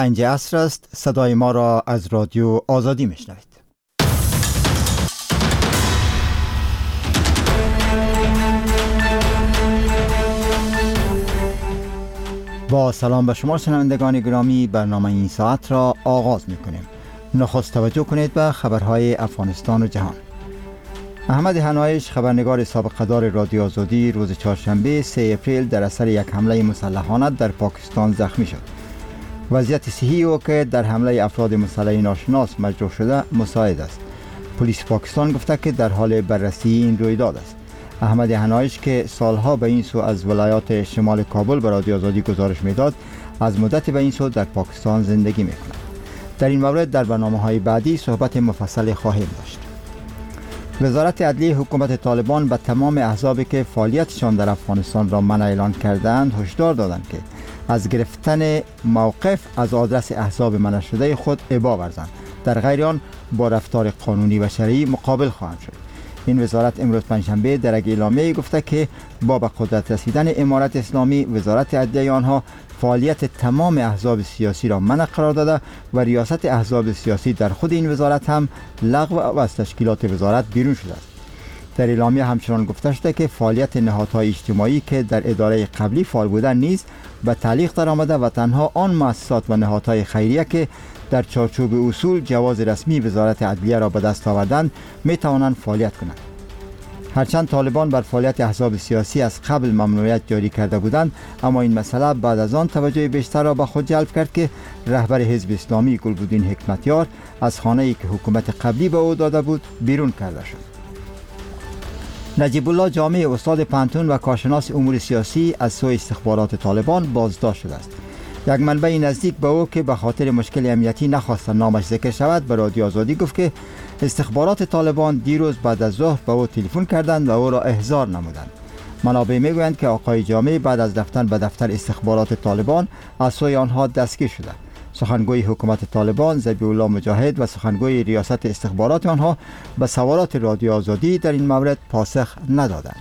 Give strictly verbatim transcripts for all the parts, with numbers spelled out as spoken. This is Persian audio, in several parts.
پنج عصر است. صدای ما را از رادیو آزادی میشنوید. با سلام به شما شنوندگان گرامی، برنامه این ساعت را آغاز میکنیم. نخست توجه کنید به خبرهای افغانستان و جهان. احمد هنایش، خبرنگار سابقه‌دار رادیو آزادی، روز چهارشنبه سه اپریل در اثر یک حمله مسلحانه در پاکستان زخمی شد. وضعیت صحی او که در حمله افراد مسلح ناشناس مجروح شده مساعد است. پلیس پاکستان گفته که در حال بررسی این رویداد است. احمد هنایش که سالها به این سو از ولایات شمال کابل به رادیو آزادی گزارش میداد، از مدت به این سو در پاکستان زندگی میکند. در این مورد در برنامه‌های بعدی صحبت مفصل خواهیم داشت. وزارت عدلیه حکومت طالبان به تمام احزابی که فعالیتشان در افغانستان را منع اعلان کردند هشدار دادند که از گرفتن موقف از آدرس احزاب منع شده خود ابا ورزند، در غیر آن با رفتار قانونی و شرعی مقابل خواهند شد. این وزارت امروز پنجشنبه در یک اعلامیه گفته که با به قدرت رسیدن امارت اسلامی، وزارت عدلیه آنها فعالیت تمام احزاب سیاسی را منع قرار داده و ریاست احزاب سیاسی در خود این وزارت هم لغو و از تشکیلات وزارت بیرون شده است. در اعلامیه همچنان گفته شده که فعالیت نهادهای اجتماعی که در اداره قبلی فعال بودند نیز به تعلیق درآمده و تنها آن مؤسسات و نهادهای خیریه که در چارچوب اصول جواز رسمی وزارت عدلیه را به دست آوردند می توانند فعالیت کنند. هرچند طالبان بر فعالیت احزاب سیاسی از قبل ممنوعیت جاری کرده بودند، اما این مسئله بعد از آن توجه بیشتر را به خود جلب کرد که رهبر حزب اسلامی گلبدین حکمتیار از خانه‌ای که حکومت قبلی به او داده بود بیرون کرده شد. نجیب الله جامع، استاد پانتون و کارشناس امور سیاسی، از سوی استخبارات طالبان بازداشت شده است. یک منبع نزدیک به او که به خاطر مشکل امنیتی نخواست نامش ذکر شود به رادیو آزادی گفت که استخبارات طالبان دیروز بعد از ظهر به او تلفن کردند و او را احضار نمودند. منابع میگویند که آقای جامع بعد از رفتن به دفتر استخبارات طالبان از سوی آنها دستگیر شده. سخنگوی حکومت طالبان ذبیح الله مجاهد و سخنگوی ریاست استخبارات آنها به سوالات رادیو آزادی در این مورد پاسخ ندادند.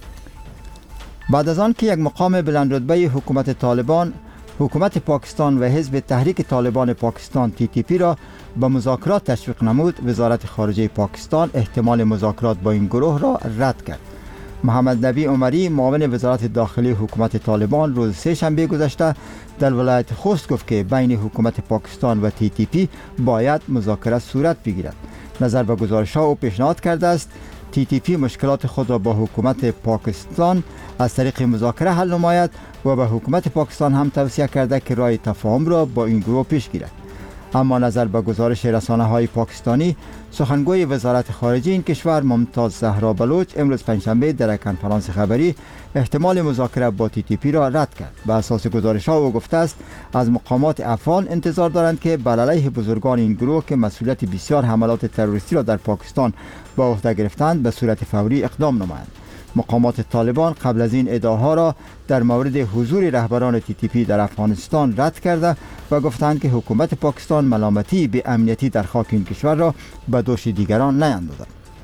بعد از آن که یک مقام بلندرتبه حکومت طالبان حکومت پاکستان و حزب تحریک طالبان پاکستان تی تی پی را به مذاکرات تشویق نمود، وزارت خارجه پاکستان احتمال مذاکرات با این گروه را رد کرد. محمد نبی عمری، معاون وزارت داخلی حکومت طالبان، روز سه شنبه گذشته در ولایت خوست گفت که بین حکومت پاکستان و تی تی پی باید مذاکره صورت بگیرد. نظر به گزارش‌ها او پیشنهاد کرده است تی تی پی مشکلات خود را با حکومت پاکستان از طریق مذاکره حل نماید و به حکومت پاکستان هم توصیه کرده که راه تفاهم را با این گروه پیش گیرد. اما نظر به گزارش رسانه‌های پاکستانی، سخنگوی وزارت خارجه این کشور ممتاز زهرا بلوچ امروز پنجشنبه در یک کنفرانس خبری احتمال مذاکره با تی تی پی را رد کرد. به اساس گزارش‌ها او گفته است از مقامات افغان انتظار دارند که بر علیه بزرگان این گروه که مسئولیت بسیار حملات تروریستی را در پاکستان به عهده گرفتند به صورت فوری اقدام نمایند. مقامات طالبان قبل از این ادعاها را در مورد حضور رهبران تی تی پی در افغانستان رد کرده و گفتند که حکومت پاکستان ملامتی به امنیتی در خاک این کشور را به دوش دیگران نیندازد.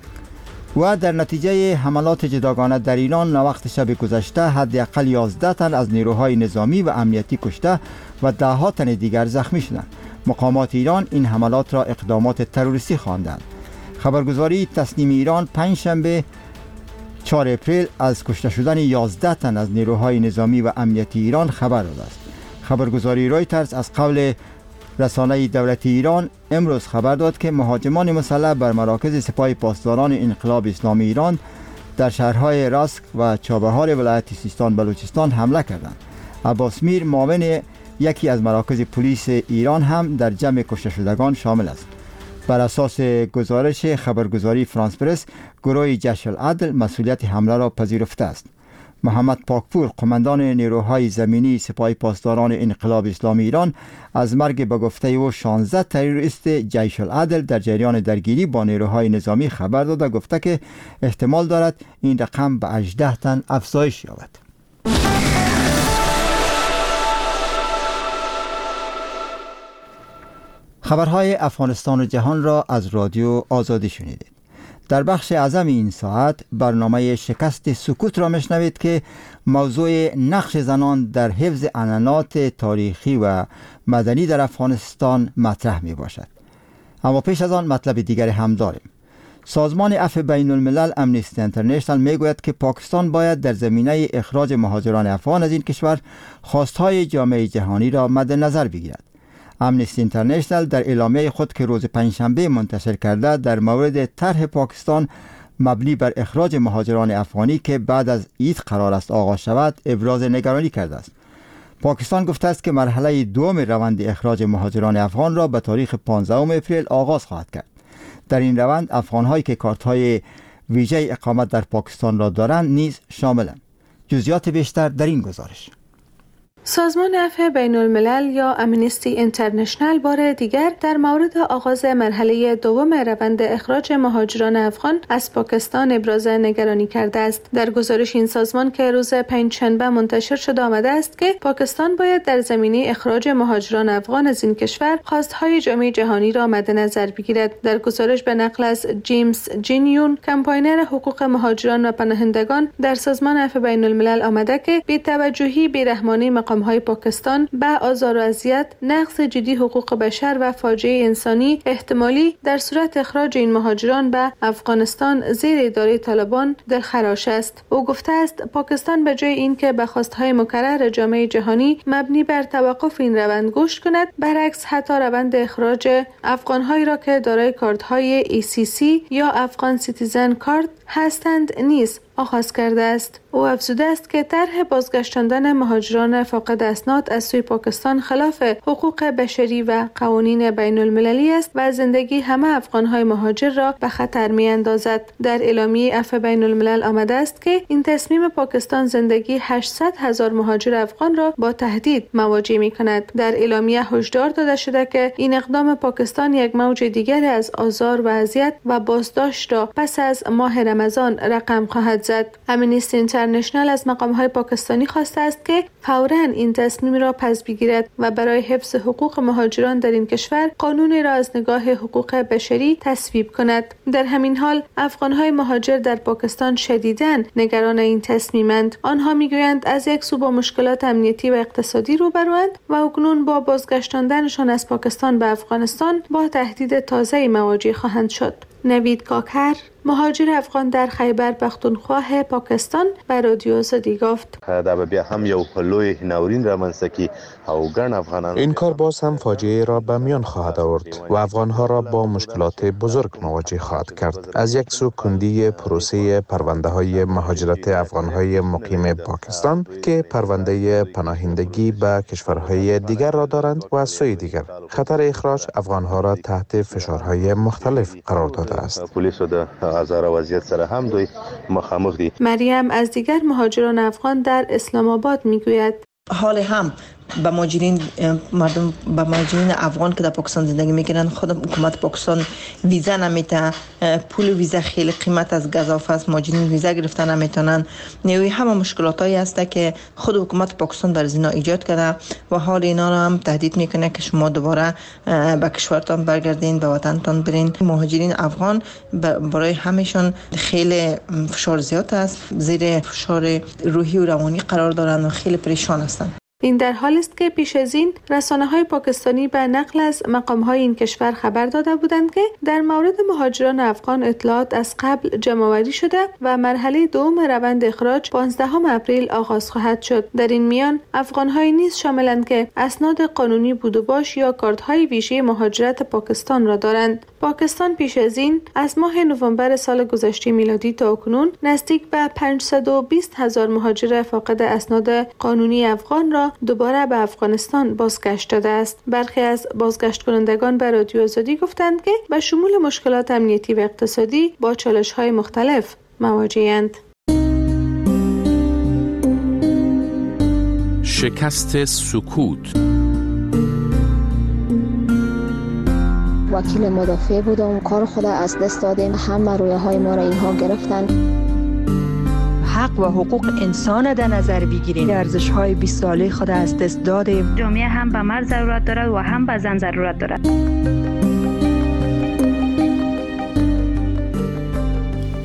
و در نتیجه حملات جداگانه در ایران وقت شب گذشته حداقل یازده تن از نیروهای نظامی و امنیتی کشته و ده ها تن دیگر زخمی شدند. مقامات ایران این حملات را اقدامات تروریستی خواندند. خبرگزاری تسنیم ایران پنجشنبه چهار اپریل از کشته شدن یازده تن از نیروهای نظامی و امنیتی ایران خبر داده است. خبرگزاری رویترز از قول رسانه دولتی ایران امروز خبر داد که مهاجمان مسلح بر مراکز سپاه پاسداران انقلاب اسلامی ایران در شهرهای راسک و چابهار ولایت سیستان بلوچستان حمله کردند. عباس میر، معاون یکی از مراکز پلیس ایران، هم در جمع کشته شدگان شامل است. بر اساس گزارش خبرگزاری فرانس پرس، گروه جیش العدل مسئولیت حمله را پذیرفته است. محمد پاکپور، قماندان نیروهای زمینی سپاه پاسداران انقلاب اسلامی ایران، از مرگ به گفته او شانزده تروریست جیش العدل در جریان درگیری با نیروهای نظامی خبر داده گفته که احتمال دارد این رقم به هجده تن افزایش یابد. خبرهای افغانستان و جهان را از رادیو آزادی شنیدید. در بخش اعظم این ساعت برنامه شکست سکوت را میشنوید که موضوع نقش زنان در حفظ عنعنات تاریخی و مدنی در افغانستان مطرح می باشد. اما پیش از آن مطلب دیگری هم داریم. سازمان عفو بین الملل امنیستی انترنشنال می گوید که پاکستان باید در زمینه اخراج مهاجران افغان از این کشور خواستهای جامعه جهانی را مد نظر بگیرد. امنیستی انترنشنال در اعلامیه خود که روز پنجشنبه منتشر کرده در مورد طرح پاکستان مبنی بر اخراج مهاجران افغانی که بعد از عید قرار است آغاز شود ابراز نگرانی کرده است. پاکستان گفته است که مرحله دوم روند اخراج مهاجران افغان را به تاریخ پانزدهم اپریل آغاز خواهد کرد. در این روند افغان‌هایی که کارت‌های ویژه اقامت در پاکستان را دارند نیز شاملند. جزئیات بیشتر در این گزارش. سازمان عفو بین الملل یا امنیستی انترنشنال بار دیگر در مورد آغاز مرحله دوم روند اخراج مهاجران افغان از پاکستان ابراز نگرانی کرده است. در گزارش این سازمان که روز پنجشنبه منتشر شده آمده است که پاکستان باید در زمینه اخراج مهاجران افغان از این کشور خواستهای جامعه جهانی را مد نظر بگیرد. در گزارش به نقل از جیمز جینیون، کمپاینر حقوق مهاجران و پناهندگان در سازمان عفو بین الملل آمده که بی‌توجهی، بی‌رحمانه مقام های پاکستان به آزار و اذیت، نقض جدی حقوق بشر و فاجعه انسانی احتمالی در صورت اخراج این مهاجران به افغانستان زیر اداره طالبان دلخراش است. او گفته است پاکستان به جای اینکه به خواستهای مکرر جامعه جهانی مبنی بر توقف این روند گوش کند، برعکس حتی روند اخراج افغانهایی را که دارای کارت‌های ای سی سی یا افغان سیتیزن کارت هستند نیز آغاز کرده است. او افزوده است که طرح بازگشتاندن مهاجران فاقد اسناد از سوی پاکستان خلاف حقوق بشری و قوانین بین المللی است و زندگی همه افغانهای مهاجر را به خطر می اندازد. در اعلامیه عفو بین الملل آمده است که این تصمیم پاکستان زندگی هشتصد هزار مهاجر افغان را با تهدید مواجه می کند. در اعلامیه هشدار داده شده که این اقدام پاکستان یک موج دیگر از آزار و اذیت و بازداشت را پس از ماه رمضان رقم خواهد زد. امنیستی انترنشنال از مقام‌های پاکستانی خواسته است که فوراً این تصمیم را پس بگیرد و برای حفظ حقوق مهاجران در این کشور قانونی را از نگاه حقوق بشری تصویب کند. در همین حال افغان‌های مهاجر در پاکستان شدیداً نگران این تصمیمند. آنها میگویند از یک سو با مشکلات امنیتی و اقتصادی روبروند و اکنون با بازگشتاندنشان از پاکستان به افغانستان با تهدید تازه‌ای مواجه خواهند شد. نوید کاکر، مهاجر افغان در خیبر پختونخوا پاکستان، به رادیو آزادی گفت دا بیا هم یو لوی ناورین رامنځته کی او ګڼ افغانان این کار باز هم فاجعه را به میان خواهد آورد و افغانها را با مشکلات بزرگ مواجه خواهد کرد. از یک سو کندی پروسه پرونده های مهاجرت افغانهای مقیم پاکستان که پرونده پناهندگی به کشورهای دیگر را دارند و از سوی دیگر خطر اخراج افغانها را تحت فشارهای مختلف قرار داده است. پلیس د آزار وضعیت سره هم دوی مخامخ دي. مریم از دیگر مهاجران افغان در اسلام آباد میگوید حال هم به مهاجرین مردم به مهاجرین افغان که در پاکستان زندگی میکنن خود حکومت پاکستان ویزا نمیته، پول ویزا خیلی قیمت از گزافه است، مهاجرین ویزا گرفتن نمیتونن. نیوی همه مشکلاتایی هست که خود حکومت پاکستان در زینا ایجاد کرده و حال اینا رو هم تهدید میکنه که شما دوباره به کشورتان برگردین، به وطنتان برین. مهاجرین افغان برای همشون خیلی فشار زیاد است، زیر فشار روحی و روانی قرار دارن و خیلی پریشان هستن. این در حالی است که پیش از این رسانه‌های پاکستانی به نقل از مقام‌های این کشور خبر داده بودند که در مورد مهاجران افغان اطلاعات از قبل جمع‌آوری شده و مرحله دوم روند اخراج پانزدهم اپریل آغاز خواهد شد. در این میان افغان‌های نیز شاملند که اسناد قانونی بود و باش یا کارت‌های ویژه مهاجرت پاکستان را دارند. پاکستان پیش از این از ماه نوامبر سال گذشته میلادی تا اکنون نزدیک به پانصد و بیست هزار مهاجر فاقد اسناد قانونی افغان را دوباره به افغانستان بازگشت داده است. برخی از بازگشت کنندگان به رادیو آزادی گفتند که به شمول مشکلات امنیتی و اقتصادی با چالش‌های مختلف مواجه‌اند. شکست سکوت. وکیل مدافع بودم، کار خود از دست دادیم، همه رویاهای ما را اینها گرفتند. حق و حقوق انسان در نظر بگیریم. ارزش‌های بیست ساله خود از دست دادیم. جامعه هم به مرد ضرورت دارد و هم به زن ضرورت دارد.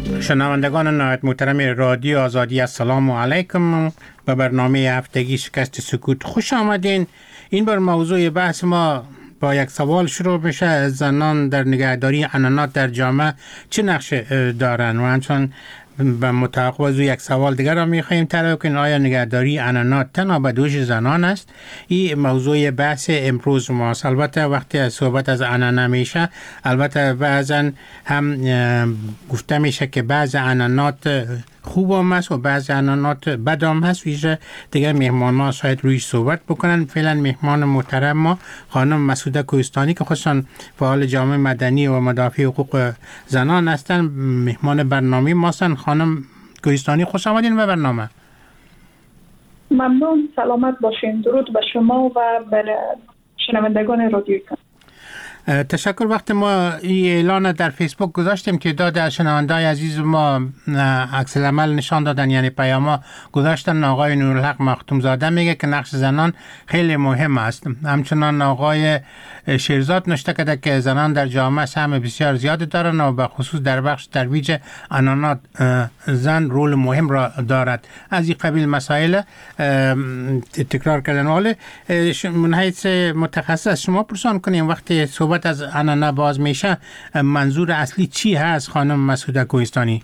شنوندگان نهایت محترم رادیو آزادی، السلام علیکم. به برنامه هفتگی شکست سکوت خوش آمدین. این بار موضوع بحث ما با یک سوال شروع میشه: زنان در نگهداری عنعنات در جامعه چه نقش دارن؟ و همچنان به متوقع از یک سوال دیگر را میخواهیم طرح کنیم: آیا نگهداری عنعنات تنها به دوش زنان است؟ این موضوع بحث امروز ماست. البته وقتی از صحبت از عنعنه میشه، البته بعضا هم گفته میشه که بعض عنعنات خوب هم هست و بعض عنعنات بد هم هست. ویژه دیگر مهمان ما شاید رویش صحبت بکنن. فعلا مهمان محترم ما خانم مسعوده کوهستانی که خصوصا فعال جامعه مدنی و مدافع حقوق زنان هستن، مهمان برنامه ما هستن. خانم کوهستانی خوش آمدین به برنامه. ممنون، سلامت باشین. درود به شما و به شنوندگان رادیوی. تشکر. وقت ما این اعلان در فیسبوک گذاشتیم که داد شنوندای عزیز ما عکس العمل نشان دادن، یعنی پیاما گذاشتن. آقای نورالحق مختوم زاده میگه که نقش زنان خیلی مهم است. همچنان آقای شیرزاد نوشته کرده که زنان در جامعه سهم بسیار زیاد دارند و به خصوص در بخش ترویج عنعنات زن رول مهم را دارد. از این قبیل مسائل تکرار کردن. ولی من حیث متخصص شما پرسان کنیم، وقتی صحبت از عنعنه باز میشه منظور اصلی چی هست خانم مسعوده کوهستانی؟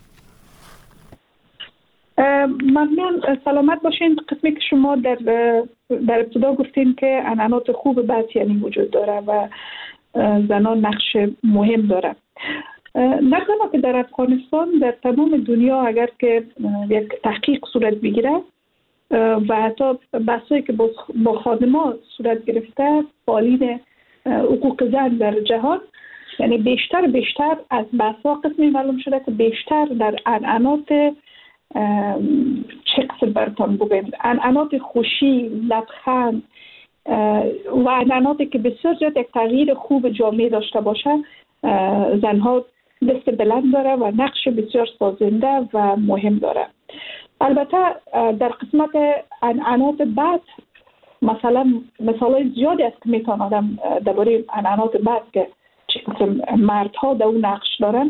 ممنون، سلامت باشین. قسمی که شما در در ابتدا گفتین که عنعنات خوب بعض یعنی وجود داره و زنان نقش مهم داره. نه تنها که در افغانستان، در تمام دنیا اگر که یک تحقیق صورت بگیره و حتی بحثایی که با خادمات صورت گرفته، فعالین حقوق زن در جهان، یعنی بیشتر بیشتر از بحثا قسمی معلوم شده که بیشتر در عنعنات چه قسم براتون بگیم، عنعنات خوشی، لبخند و عنعناتی که بسیار زیاد یک تغییر خوب جامعه داشته باشه، زنها دست بلند داره و نقش بسیار سازنده و مهم داره. البته در قسمت عنعنات بد، مثلا مثالای زیادی است که میتونه آدم درباره عنعنات بد که چه قسم مردها در اون نقش دارن.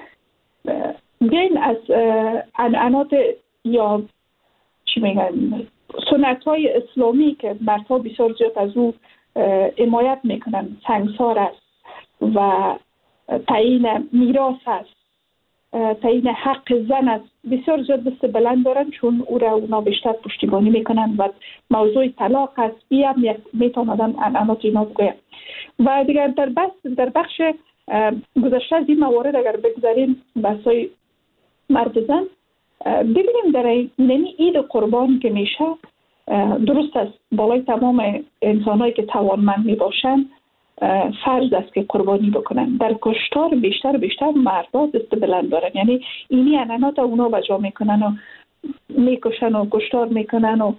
بیاین از عنعنات یا چی میگن سنت های اسلامی که مردها بسیار زیاد از او حمایت میکنن، سنگسار است و تعیین میراث است، تعیین حق زن است، بسیار زیاد دست بلند دارن، چون او را اونا بیشتر پشتیبانی میکنن. و موضوع طلاق است، بیا هم میتونه آدم عنعنات اینا بگوید. و دیگر در بحث در بخش گذشته از این موارد اگر بگذاریم بحثای مرد زن، ببینیم در این عید قربان که میشه، درست است بالای تمام انسانایی که توانمند میباشن فرض است که قربانی بکنن. در کشتار بیشتر بیشتر مردها دست بلند دارن، یعنی اینی عنعنات اونا بجا میکنن و میکشن و کشتار میکنن و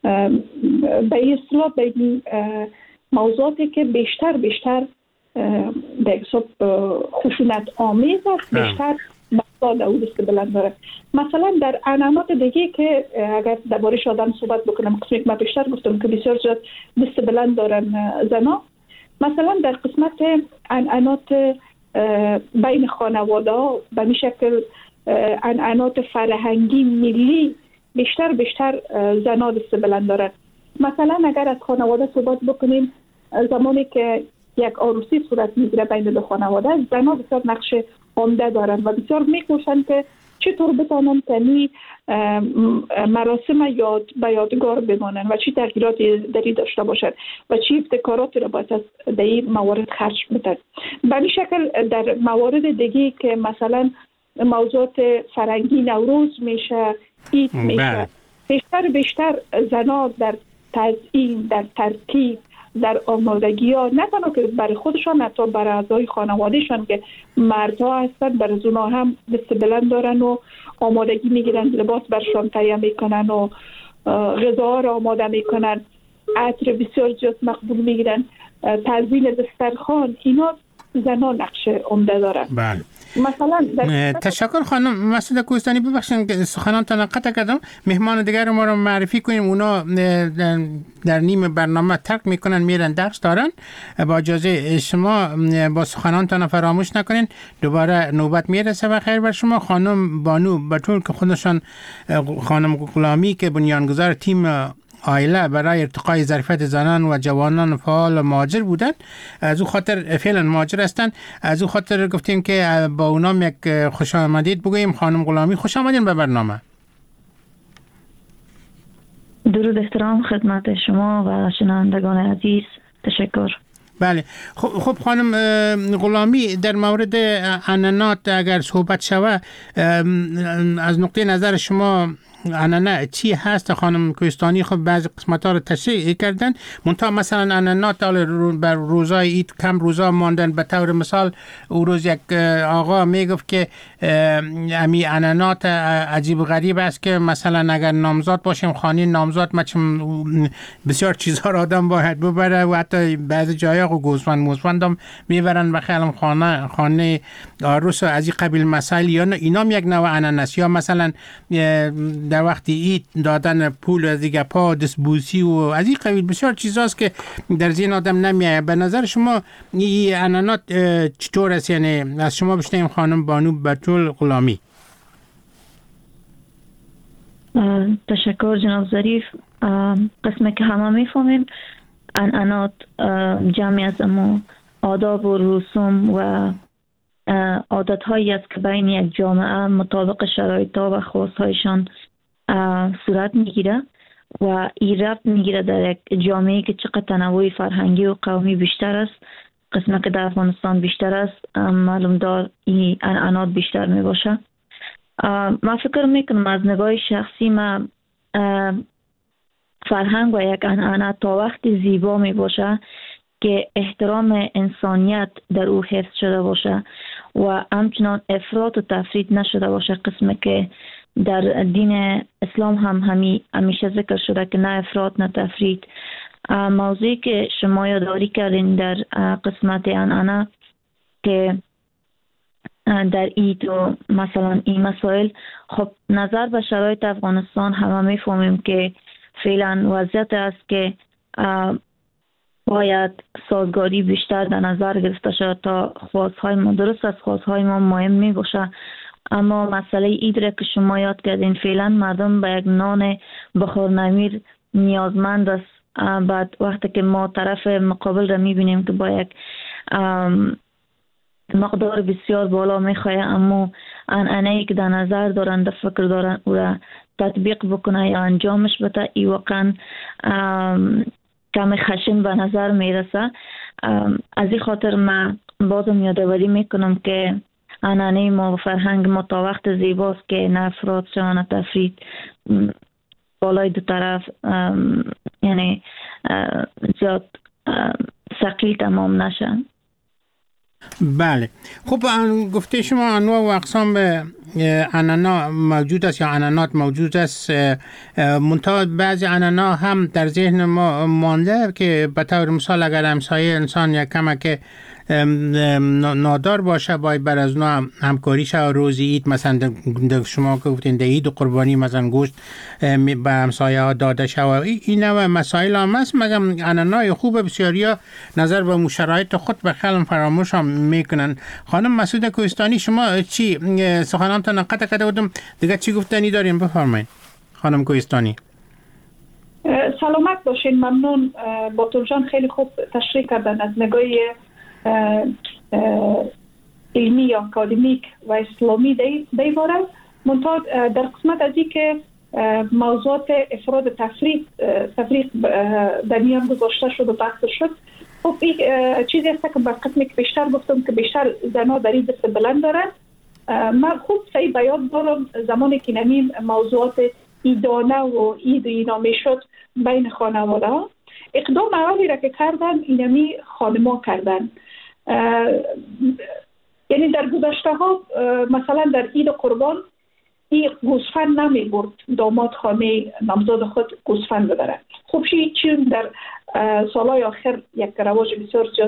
به اصطلاح به این موضوعاتی که بیشتر بیشتر در حساب خشونت آمیز است، بیشتر مردها او دست بلند داره. مثلا در عنعنات دیگه که اگر درباره‌اش آدم صحبت بکنم، قسمی که من بیشتر گفتم که بسیار زیاد دست بلند دارن زنا، مثلا در قسمت عنعنات بین خانواده ها به این شکل عنعنات فرهنگی ملی بیشتر بیشتر زنا دست بلند دارن. مثلا اگر از خانواده صحبت بکنیم، زمانی که یک عروسی صورت میگیره بین دو خانواده، زنا بسیار نقش عمده دارن و بسیار میکوشن که چطور بتانن که مراسم یاد به یادگار بمانن و چی تغییراتی دری داشته باشن و چی ابتکاراتی را باید در این موارد خرج بدن. به این شکل در موارد دیگه که مثلا موضوعات فرنگی نوروز میشه، عید میشه، بیشتر بیشتر زنا در تزیین، در ترتیب، در آمادگی ها، نه تنها که برای خودشان، حتی برای اعضای خانوادهشان که مردها هستن، برای زنها هم دست بلند دارن و آمادگی میگیرن، لباس برشان تهیه میکنن و غذا را آماده میکنن، عطر بسیار زیاد مقبول میگیرن، تزیین دسترخوان. اینا زنان نقش عمده دارن. بله. مثلا تشکر خانم مسعود کوهستانی. ببخشید که سخنانتان قطع کردم. مهمان دیگر ما رو معرفی کنیم. اونا در نیم برنامه ترک میکنن میرن درس دارن. با اجازه شما با سخنانتان فراموش نکنین. دوباره نوبت میرسه و خیر بر شما. خانم بانو بطول که خودشان خانم غلامی که بنیانگذار تیم آیله برای ارتقای ظرفیت زنان و جوانان فعال مهاجر بودن، از او خاطر فعلا مهاجر هستن، از او خاطر گفتیم که با اونام یک خوش آمدید بگوییم. خانم غلامی خوش آمدین به برنامه. درود احترام خدمت شما و شنوندگان عزیز. تشکر. بله. خب خب خانم غلامی، در مورد عنعنات اگر صحبت شود، از نقطه نظر شما عنعنه چی هست؟ خانم کوهستانی خب بعضی قسمت ها رو تشریح کردن، منتها مثلا عنعنات بر روزای عید کم روزا ماندن. به طور مثال او روز یک آقا میگفت که امی عنعنات عجیب غریب است که مثلا اگر نامزاد باشیم خانه نامزاد مچم بسیار چیزها را آدم باید ببره و حتی بعضی جایا گوسفند موسفند هم میبرن و خیلی خانه خانه عروس و از این قبیل مسائل یا اینا یک نوع عنعنه است. یا مثلا در وقتی عید دادن پول از دیگه پا دستبوسی و از این قبیل بسیار چیزاست که در ذهن آدم نمیایه. به نظر شما این عنعنات چطور است؟ یعنی از شما بشنویم خانم بانو بطول غلامی. تشکر جناب ظریف. قسمه که همه میفهمیم عنعنات جمعی از امو آداب و رسوم و عادت هایی است که بین یک جامعه مطابق شرایط ها و خواست هایشان صورت میگیره و این ربط میگیره در یک جامعه که چقدر تنوع فرهنگی و قومی بیشتر است. قسمه که در افغانستان بیشتر است، معلوم دار این عنعنات بیشتر می باشه. من فکر میکنم از نگاه شخصی من فرهنگ و یک عنعنه تا وقتی زیبا می باشه که احترام انسانیت در او حفظ شده باشه و همچنان افراط و تفرید نشده باشه. قسمه که در دین اسلام هم همی همیشه ذکر شده که نه افراط نه تفرید. موضوعی که شما یادآوری کردین در قسمت عنعنه که در عید و مثلا این مسائل، خب نظر به شرایط افغانستان همه میفهمیم که فعلا وضعیت است که باید سازگاری بیشتر در نظر گرفته شد تا خواستهای ما. درست از خواستهای ما مهم می باشه، اما مسئله عید را که شما یاد کردین فعلا مردم به یک نان بخور نمیر نیازمند است. بعد وقتی که ما طرف مقابل را می بینیم که با یک مقدار بسیار بالا می خواهد، اما عنعنه‌ای که در نظر دارن در فکر دارن او را تطبیق بکنه یا انجامش بده، ای واقعا کم خشن به نظر می رسه. از این خاطر من بازم یادآوری می کنم که عنعنه ما و فرهنگ ما تا وقت زیباست که نه افراط شود نه تفرید، بالای دو طرف یعنی زیاد ثقیل تمام نشن. بله. خب گفته شما انواع و اقسام عنعنه موجود است یا عنعنات موجود است، منتها بعضی عنعنه هم در ذهن ما مانده که به طور مثال اگر همسایه انسان یک کمک نادار باشه باید بر از نوع همکاری شد. روزی عید مثلا شما که گفتین در عید و قربانی مثلا گوشت به همسایه ها داده شد. این نوع مسائل هم هست. مگم عنعنه خوب بسیاری ها نظر به مشرایط خود به خیلی فراموش هم میکنن. خانم مسعود کوهستانی شما چی سخنانتان قطع کرده بودم دیگه چی گفتنی داریم؟ بفرمایید خانم کوهستانی. سلامت باشین. ممنون. بطول جان خیلی خوب تشریح کردن از نگاه علمی یا اکادمیک و اسلامی دیواره. منتها در قسمت ازی که موضوعات افراد تفریق تفریق در میان گذاشته شد و بحث شد، خب این چیزی است که بر قسمی که بیشتر گفتم که بیشتر زنها در این دست بلند دارن. من خوب صحیح بیان دارم زمانی که نمیم موضوعات ایدانه و اید و اینا می شد بین خانواده ها، اقدام اولی را که کردن اینمی خانما کردن. یعنی در گذشته ها مثلا در عید قربان این گوسفند نمی برد داماد خانه نامزاد خود گوسفند ببرد. خب چی در سالهای آخر یک رواج بسیار زیاد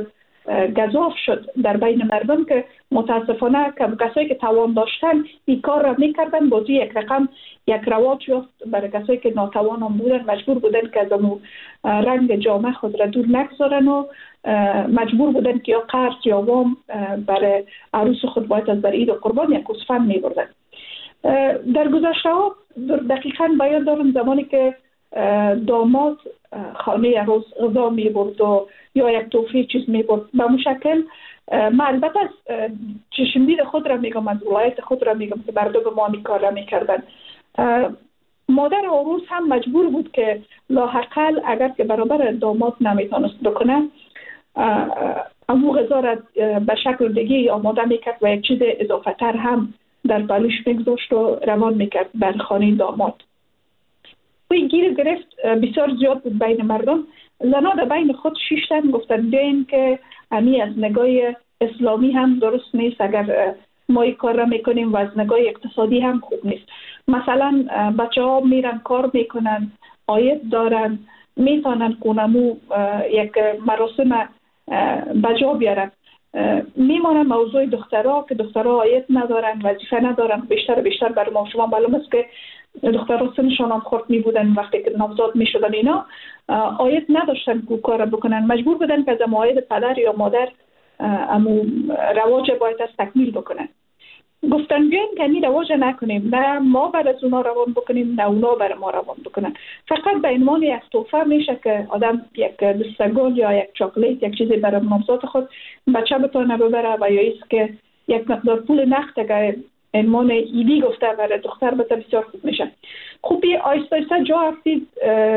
گزاف شد در بین مردم که متاسفانه کسایی که توان داشتن این کار را میکردن، بازی یک رقم یک رواج یافت برای کسایی که ناتوان هم بودن، مجبور بودن که از اون رنگ جامعه خود را دور نگذارن و مجبور بودن که یا قرض یا وام برای عروس خود باید از برای عید قربان یک گوسفند میبردن. در گذشته ها دقیقاً بیان دارم زمانی که داماد خانه عروس غذا میبرد و یا یک توفیه چیز میبرد به مشکل، من البته از چشمدید خود را میگم، از ولایت خود را میگم که مردم ما این کار را میکردن. مادر عروس هم مجبور بود که لاحقل اگر که برابر داماد نمیتونست بکنه امو غذا را به شکل دیگه آماده میکرد و یک چیز اضافه تر هم در پلوش میگذاشت و روان میکرد بر خانه داماد. وی گیر گرفت بسیار زیاد بود بین مردم. زنها در بین خود شیشتن گفتن بیاین که امی از نگاه اسلامی هم درست نیست اگر ما این کار را میکنیم و از نگاه اقتصادی هم خوب نیست. مثلا بچه ها میرن کار میکنن، آید دارن، میتونن کنمو یک مراسم بجا بیارن. میمانن موضوع دخترها که دخترها آید ندارن، وظیفه ندارن. بیشتر بیشتر برای ما شما معلوم است که دخترها سنشان هم خورد می بودن وقتی که نوزاد می شدن اینا آید نداشتن که کار بکنن، مجبور بودن که از آید پدر یا مادر امو رواج باید از تکمیل بکنن. گفتن بیاین که این رواج نکنیم، نه ما بر از اونا روان بکنیم نه اونا بر ما روان بکنن. فقط به عنوان یک تحفه میشه که آدم یک دستگل یا یک چاکلیت یک چیزی برای نوزاد خود بچه بتونه ببره و یا ایست که یک مقدار پول نقد که عنوان ایدی گفته برای دختر بده بسیار خوب میشه. خوبی آیسته آیسته جا افتید.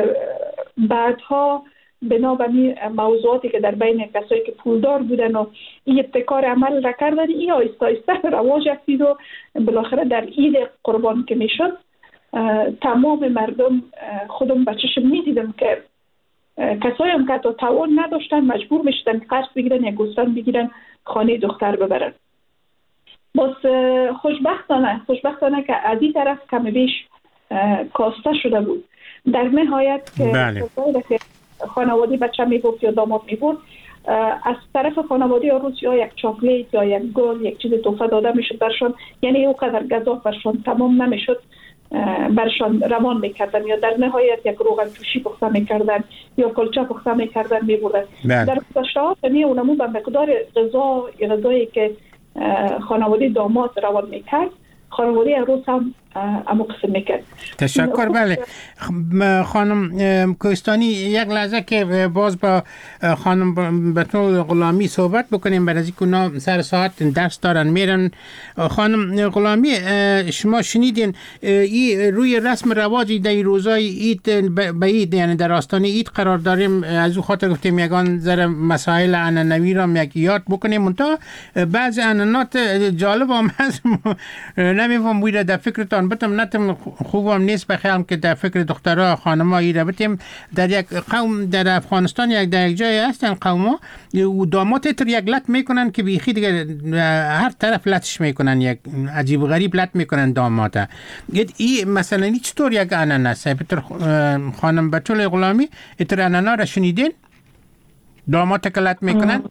بعدها بنابراین موضوعاتی که در بین کسایی که پولدار بودن و این ابتکار عمل را کردن، این آیسته آیسته رواج افتید و بالاخره در عید قربان که میشد تمام مردم خودم بچه‌شم میدیدم که کسایی هم که تا توان نداشتن مجبور میشدن قرض بگیرن یا گوسفند بگیرن خانه دختر ببرن. باز خوشبختانه خوشبختانه که از این طرف کم بیش کاسته شده بود. در نهایت که بله. خانواده بچه میبرد یا داماد میبرد، از طرف خانواده عروس یا یک چاکلیت یا یک گل یک چیز تحفه داده میشد برشان، یعنی اوقدر گزاف برشان تمام نمیشد برشان روان میکردن یا در نهایت یک روغن جوشی پخته میکردن یا کلچه پخته میکردن میبردن. در گذشته ها می اونمو به مقدار غذا غذایی که خانواده داماد روان میکرد خانواده عروس هم امو قسم میکرد. تشکر. بله خانم کوهستانی، یک لحظه که باز با خانم بتول غلامی صحبت بکنیم برای از اینکه سر ساعت درس دارن میرن. خانم غلامی، شما شنیدین این روی رسم رواجی در روزای عید به عید یعنی در آستانه عید قرار داریم، از اون خاطر گفتیم یگان ذره مسائل عنعنوی را یک یاد بکنیم. منتها بعض عنعنات جالب هم هست نمیفهم بوده در فکرتان بتم نتم خوبم نیست بخیالم که در فکر دخترها خانم‌ها ایره بتیم. در یک قوم در افغانستان یک در یک جای هستن قوم‌ها و داماد تر یک لط میکنن که بیخی دیگه هر طرف لطش میکنن، یک عجیب غریب لط میکنن داماده. این مثلا این چطور یک عنعنه است؟ خانم بتول غلامی اتر عنعنه را شنیدین؟ داماد که لط میکنن؟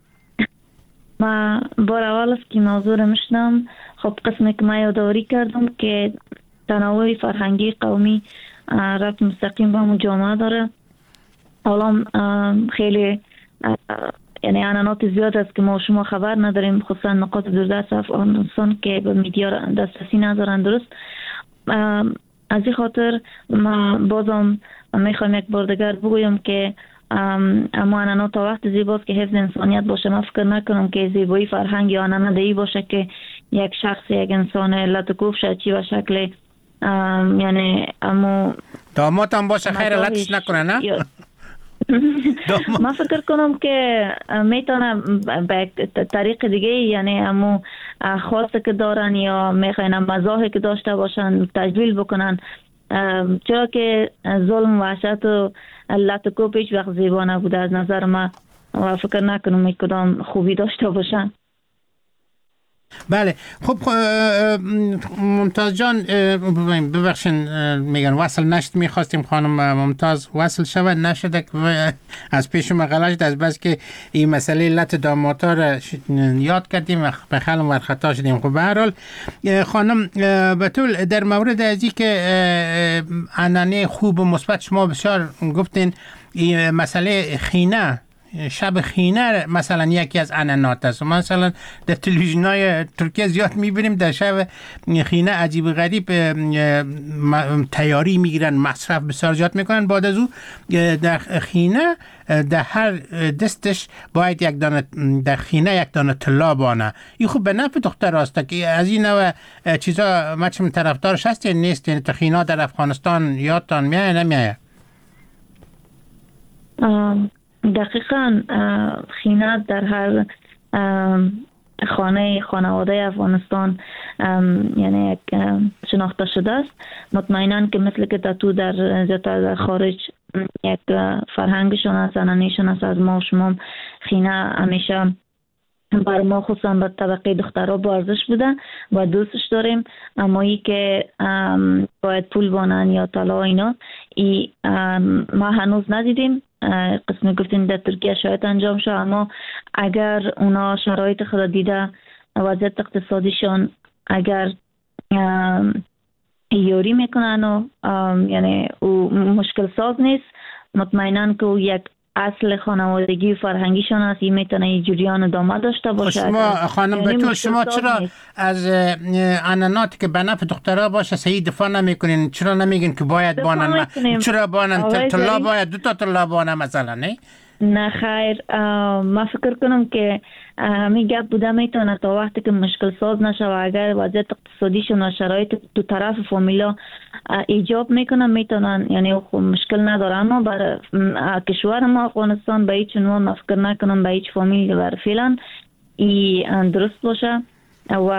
ما بار اول است که موضوع را میشنم. خب قسمی که ما یادآوری کردم که تنوع فرهنگی قومی ربط مستقیم با همون جامعه داره. حالا خیلی یعنی عنعنات زیاد است که ما شما خبر نداریم، خصوصا نقاط دوردست افغانستان که به میدیا دسترسی ندارن. درست از این خاطر ما بازم میخوایم یک بار دیگر بگویم که اما عنعنه تا وقت زیباست که حفظ انسانیت باشه. من فکر نکنم که زیبایی فرهنگ یا عنعنه دهی باشه که یک شخص یک انسان لطکوف شد چی و شکل یعنی اما داماد هم باشه خیر لطش نکنه نه؟ من فکر کنم که میتونه به طریق دیگه یعنی امو خاصه که دارن یا میخواین مزاحی که داشته باشن تجلیل بکنن، چرا که ظلم و وحشت و لطکوف هیچ وقت زیبا نبوده از نظر من و فکر نکنم یک کدام خوبی داشته باشن. بله. خب ممتاز جان ببخشین میگن وصل نشد، میخواستیم خانم ممتاز وصل شود نشده از پیش مقالش از بس که این مسئله لط داماتا را یاد کردیم و به خلم ور خطا شدیم. خب به هر حال خانم بتول در مورد ازی که عنعنه خوب و مثبت شما بسیار گفتین، این مسئله خینه شب خینه مثلا یکی از عنعنات است. مثلا در تلویزیون‌های ترکیه زیاد می‌بینیم در شب خینه عجیب غریب تیاری میگیرن، مصرف بسیار زیاد میکنن. بعد از او در خینه در هر دستش باید یک دانه در خینه یک دانه طلا بانه. این خوب به نفع دختر است که از این نوع چیزا مچم طرفدارش هستین نیستین؟ تو خینه در افغانستان یادتان میاد نمیاد؟ دقیقاً خینه در هر خانه خانواده افغانستان یعنی یک شناخته شده است. مطمئناً که مثل که تو در زیادتر در خارج یک فرهنگشون است، عنعنه‌شون است. از ما و شما خینه همیشه بر ما خصوصا به طبقه دخترها با ارزش بوده و دوستش داریم. اما ای که باید پول بانن یا طلا اینا ای ما هنوز ندیدیم. قسمی گفتیم در ترکیه شاید انجام شد، اما اگر اونا شرایط خود دیده وضعیت اقتصادیشان اگر یاری میکنن و یعنی او مشکل ساز نیست، مطمئنن که او یک اصل خانوادگی و فرهنگیشان است، این میتونه جریان ادامه داشته باشه. شما خانم بتول شما چرا از عنعناتی که به نفع دخترها باشه صحیح دفاع نمیکنین؟ چرا نمیگین که باید بانن؟ چرا بانن؟ طلا باید دو تا طلا بانه مثلا؟ نه نه خیر، ما فکر کنم که همین گپ بوده میتونه تا وقتی که مشکل ساز نشه و اگر وضعیت اقتصادیشون و شرایط دو طرف فامیلا ایجاب میکنن میتونن، یعنی خب مشکل نداره. اما برای کشور ما افغانستان به هیچ عنوان ما فکر نکنم به هیچ فامیل بر فعلا این درست باشه و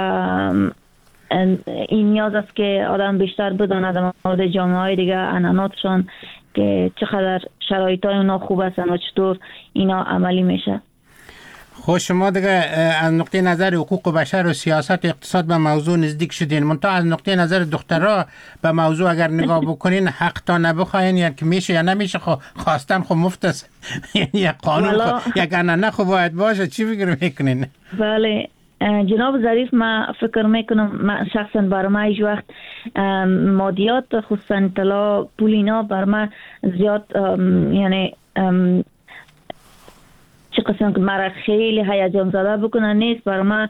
این نیاز است که آدم بیشتر بداند در مورد جامعه های دیگه عنعناتشان که چقدر شرایط های اونا خوب هستن و چطور اینا عملی میشه. خب شما دیگه از نقطه نظر حقوق بشر و سیاست و اقتصاد به موضوع نزدیک شدین، منتها از نقطه نظر دخترها به موضوع اگر نگاه بکنین حق تا نبخواین یا که میشه یا نمیشه، خب خواستن خب مفت است. یعنی یک قانون خب یک عنعنه خب باید باشه. چی فکر میکنین؟ بله جناب ظریف، ما فکر میکنم شخصا برای ما هیچ وقت مادیات خصوصا طلا پول اینا بر ما زیاد یعنی چه قسم که مرا خیلی هیجان زده بکنن نیست. برای ما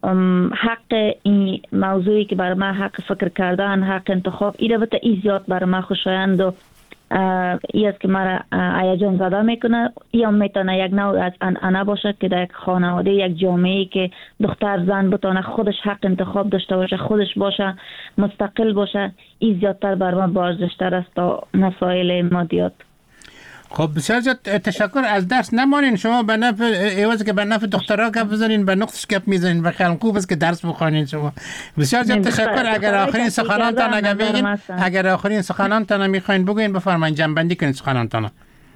حق این موضوعی که برای ما حق فکر کردن، حق انتخاب، این البته ای زیاد برای ما خوشایند و ای است که مرا هیجان زده میکنه. یا میتونه یک نوع از عنعنه باشه که در یک خانواده، یک جامعه‌ای که دختر زن بتونه خودش حق انتخاب داشته باشه، خودش باشه، مستقل باشه، این زیادتر برای ما با ارزش‌تر است تا مسائل مادیات. خب بسیار زیاد تشکر. از درس نمانین شما، به نفع ایواز که به نفع دخترها گپ بزنین به نقطش گپ میزنین و خیلی خوب است که درس بخوانین شما. بسیار زیاد تشکر. اگر آخرین سخنانتان اگر بگین اگر آخرین سخنانتان میخواین بگین بفرمایید، جنبندی کنین سخنانتان.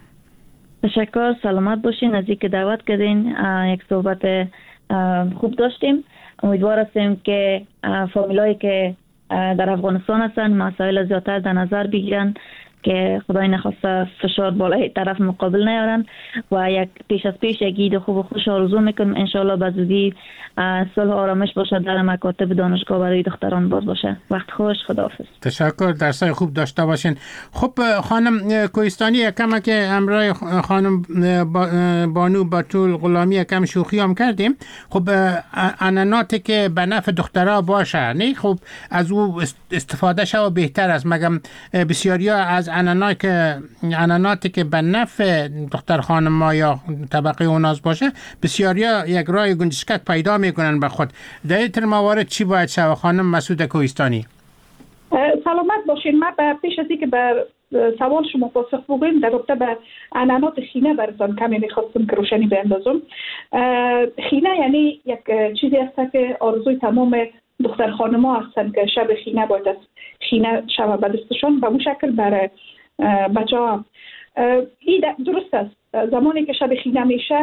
تشکر، سلامت باشین. از اینکه دعوت کردین یک صحبت خوب داشتیم. امیدوار هستیم که فامیلایی که در افغانستان هستن مسائل زیادتر در نظر بگیرن که خدای نخواسته فشار بالای طرف مقابل نیارن و یک پیش از پیش یک عید خوب و خوش آرزو میکنم. انشالله به زودی صلح و آرامش باشه در مکاتب دانشگاه برای دختران باز باشه. وقت خوش، خداحافظ. تشکر، درسای خوب داشته باشین. خب خانم کوهستانی یکم که همراه خانم بانو بتول غلامی یکم شوخی هم کردیم. خب عنعناتی که به نفع دخترها باشه نه خب از او استفاده شو بهتر است. مگم بسیاریا از عنعناتی که عنعناتی که به نفع دختر خانم یا طبقه اوناز باشه بسیاریا یک راه گنجشکک پیدا میکنن به خود. در این موارد چی باید شود خانم مسعود کوهستانی؟ سلامت باشین. من پیش از اینکه به سوال شما پاسخ بگویم در رابطه به عنعنات خینه براتون کمی میخواستم که روشنی بیندازم. خینه یعنی یک چیزی است که آرزوی تمام دختر خانم ها هستن که شب خینه باید از خینه شب به دستشان به اون شکل برای بچه ها. این درست است. زمانی که شب خینه میشه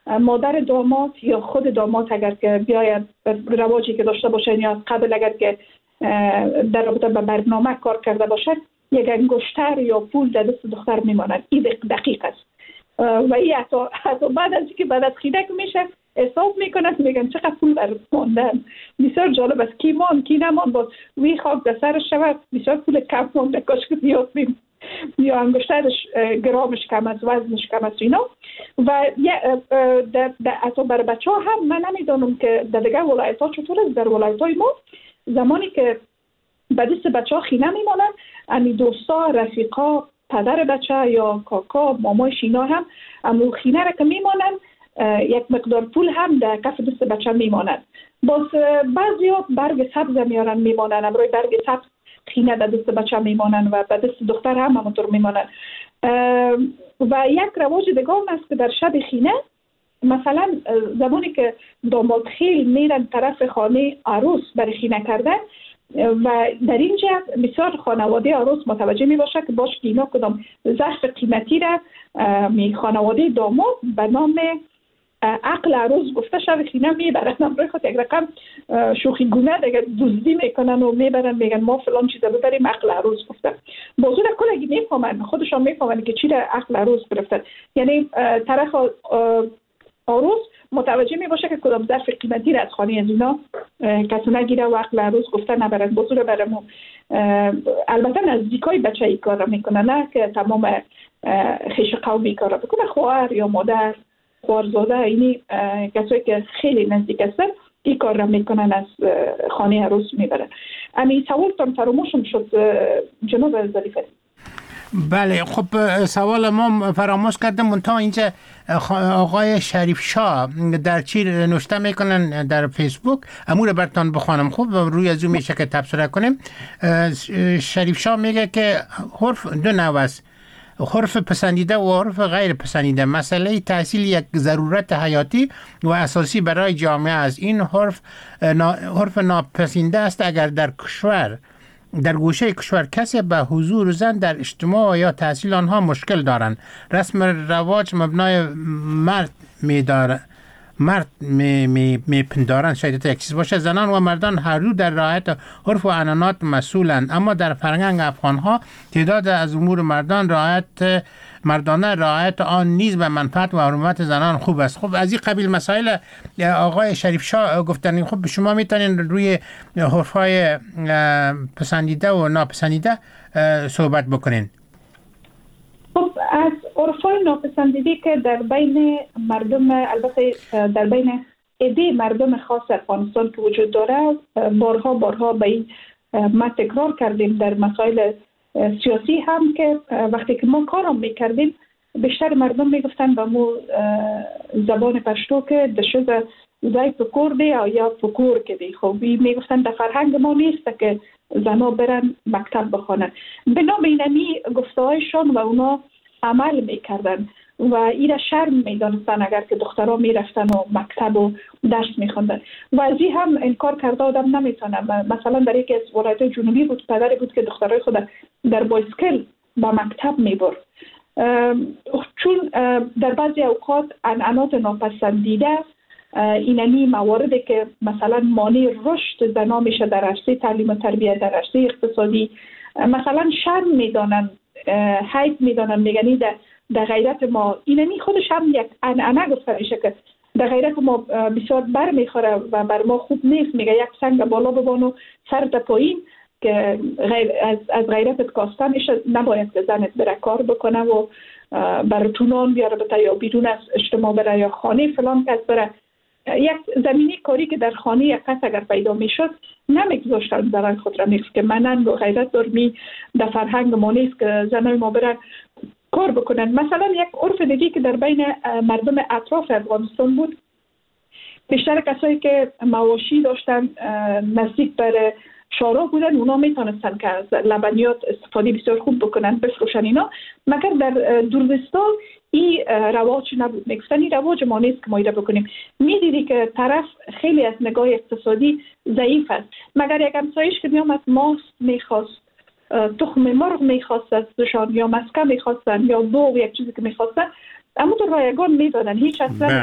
مادر داماد یا خود داماد اگر که بیاید رواجی که داشته باشن یا قبل اگر که در رابطه با برنامه کار کرده باشد یک انگشتر یا پول در دست دختر میماند. این دقیق است و این حتی بعد از اینکه بعد از خیدک میشه حساب میکنن میگن چقدر پول برات ماندن. بسیار جالب است کی مان کی نمان باز وی خاک در سرش شود بسیار پول کم مانده کاش که بیافتیم یا انگشترش گرامش کم از وزنش کم از اینا. و در حتی برای بچه ها هم من نمیدانم که در دیگر ولایت ها چطور است. در ولایت های ما زمانی که به دست بچه ها خینه میمانن امی دوستا رفیقا پدر بچه یا کاکا مامایش اینا هم امو خینه را که میمانن یک مقدار پول هم در کف دست بچه میماند. باز بعضی ها برگ سبز میارن میمانن امروی برگ سبز خینه در دست بچه میمانن و به دست دختر هم همونطور میمانن. و یک رواج دیگه است که در شب خینه مثلا زمانی که داماد خیل میرن طرف خانه عروس برای خینه کردن و در اینجا بسیار خانواده عروس متوجه می باشه که باش که اینا کدام ظرف قیمتی را می خانواده داماد به نام عقل عروس گفته شده خینه میبرن. امروی خود یک رقم شوخی گونه دیگه دزدی میکنن و میبرن میگن ما فلان چیزا ببریم عقل عروس گفته. بازو را کلگی میفهمن خودشان میفهمن که چی را عقل عروس گرفتن. یعنی طرف عروس متوجه می باشه که کدام ظرف قیمتی را از خانه از اینا کسی نگیره و عقل عروس گفته نبرن. بازو را برمو البته نزدیکای بچه ای کار را میکنن نه که تمام خیش قومی کار را بکنه. خواهر یا مادر خوارزاده اینی کسایی که خیلی نزدیک هستن این کار را میکنن از خانه عروس میبرن. امی سوالتان فراموشم شد جناب ظریف. بله خب سوال ما فراموش کردم منتها اینجا آقای شریف شاه در چی نوشته میکنن در فیسبوک امور برتان بخوانم خوب و روی از اون میشه که تبصره کنیم. شریف شاه میگه که حرف دو نوع است، حرف پسندیده و حرف غیر پسندیده. مسئله تحصیل یک ضرورت حیاتی و اساسی برای جامعه است. این حرف نا حرف ناپسندیده است اگر در کشور در گوشه کشور کسی به حضور زن در اجتماع یا تحصیل آنها مشکل دارند. رسم رواج مبنای مرد می داره مرد می, می, می پندارند شاید یک چیز باشه. زنان و مردان هر دو در رعایت عرف و عنعنات مسئولند، اما در فرهنگ افغانها تعداد از امور مردان رعایت مردانه رعایت آن نیز به منفعت و حرمت زنان خوب است. خب از این قبیل مسائل آقای شریف شاه گفتن. خب شما میتونین روی حرفای پسندیده و ناپسندیده صحبت بکنین. خب از عرفای ناپسندیده که در بین مردم البته در بین عده مردم خاص افغانستان که وجود داره بارها بارها به این ما تکرار کردیم در مسائل سیاسی هم که وقتی که ما کارم میکردیم بیشتر مردم میگفتن به مو زبان پشتو که دشوز زای فکور دی یا فکور که دی. خب میگفتن در فرهنگ ما نیست که زنا برن مکتب بخوانن. به نام اینمی گفتهایشان و اونا عمل میکردن و ایره شرم میدانستن اگر که دخترها میرفتن و مکتب و درس میخوندن و از این هم انکار کرده آدم نمیتونه. مثلا در یکی از ولایت جنوبی بود پدری بود که دخترای خود در بایسکل با مکتب میبرد. چون در بعضی اوقات عنعنات ناپسندیده اینمی مواردی که مثلا مانع رشد زنا میشه در عرصه تعلیم و تربیت، در عرصه اقتصادی مثلا شرم میدانن، حیب میدانن، میگن در در غیرت ما اینمی خودش هم یک عنعنه گفته میشه که در غیرت ما بسیار بر میخوره و بر ما خوب نیست. میگه یک سنگ بالا ببان و سرت پایین که غیر از از غیرتت کاسته میشه. نباید که زنت بره کار بکنه و بر تونان بیاره بتا یا بیرون از اجتماع بره یا خانه فلان کس بره. یک زمینی کاری که در خانه یک کس اگر پیدا میشد نمیگذاشتن زنان خود را. میگفت که منن و غیرت درمی در فرهنگ ما نیست که زنای ما برن کار بکنن. مثلا یک عرف دیگه که در بین مردم اطراف افغانستان بود، بیشتر کسایی که مواشی داشتن نزدیک بر شارع بودن اونا میتونستن که از لبنیات استفاده بسیار خوب بکنن بفروشن اینا، مگر در دوردستان این رواج نبود. میگفتن این رواج ما نیست که ما ایره بکنیم. میدیدی که طرف خیلی از نگاه اقتصادی ضعیف است، مگر یک همسایش که میامد ماست میخواست، تخم مرغ میخواست ازشان یا مسکه میخواستن یا بوغ یک چیزی که میخواستن، اما تو رایگان میدادن. هیچ اصلا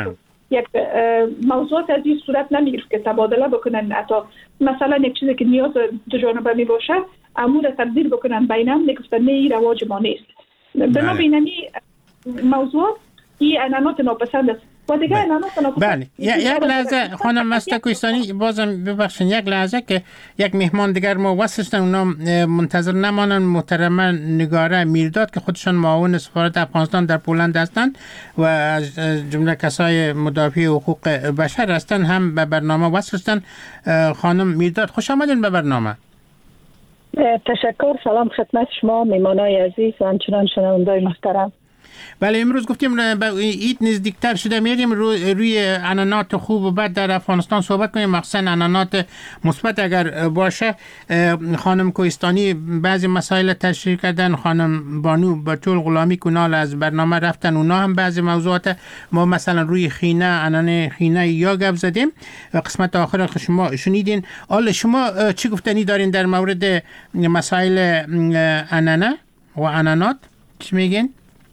یک موضوعات از این صورت نمیگرفت که تبادله بکنن. حتی مثلا یک چیزی که نیاز دو جانبه می باشه امور تبدیل بکنن بینم، میگفتن نه این رواج ما نیست. بنابراین موضوعات این انانات ناپسند است و دیگه انانات ناپسند. بله یک لحظه خانم مسته کوهستانی، بازم ببخشید یک لحظه که یک مهمان دیگر ما وصلشتن، اونا منتظر نمانن. محترمه نگاره میرداد که خودشان معاون سفارت افغانستان در پولند هستند و از جمله کسای مدافع حقوق بشر هستند هم به برنامه وصلشتن. خانم میرداد خوش آمدین به برنامه. تشکر. سلام خدمت شما میمانای عزیز و همچنان شنوندای محترم. بله امروز گفتیم به عید نزدیکتر شده، میریم روی, روی انانات خوب و بد در افغانستان صحبت کنیم، مخصوصا انانات مثبت اگر باشه. خانم کوهستانی بعضی مسائل تشریح کردن، خانم بانو با طول غلامی کنال از برنامه رفتن، اونا هم بعضی موضوعات ما مثلا روی خینه انانه خینه یا گپ زدیم و قسمت آخر شما شنیدین. حالا شما چی گفتنی دارین در مورد مسائل انانه و انانات؟ چی میگین؟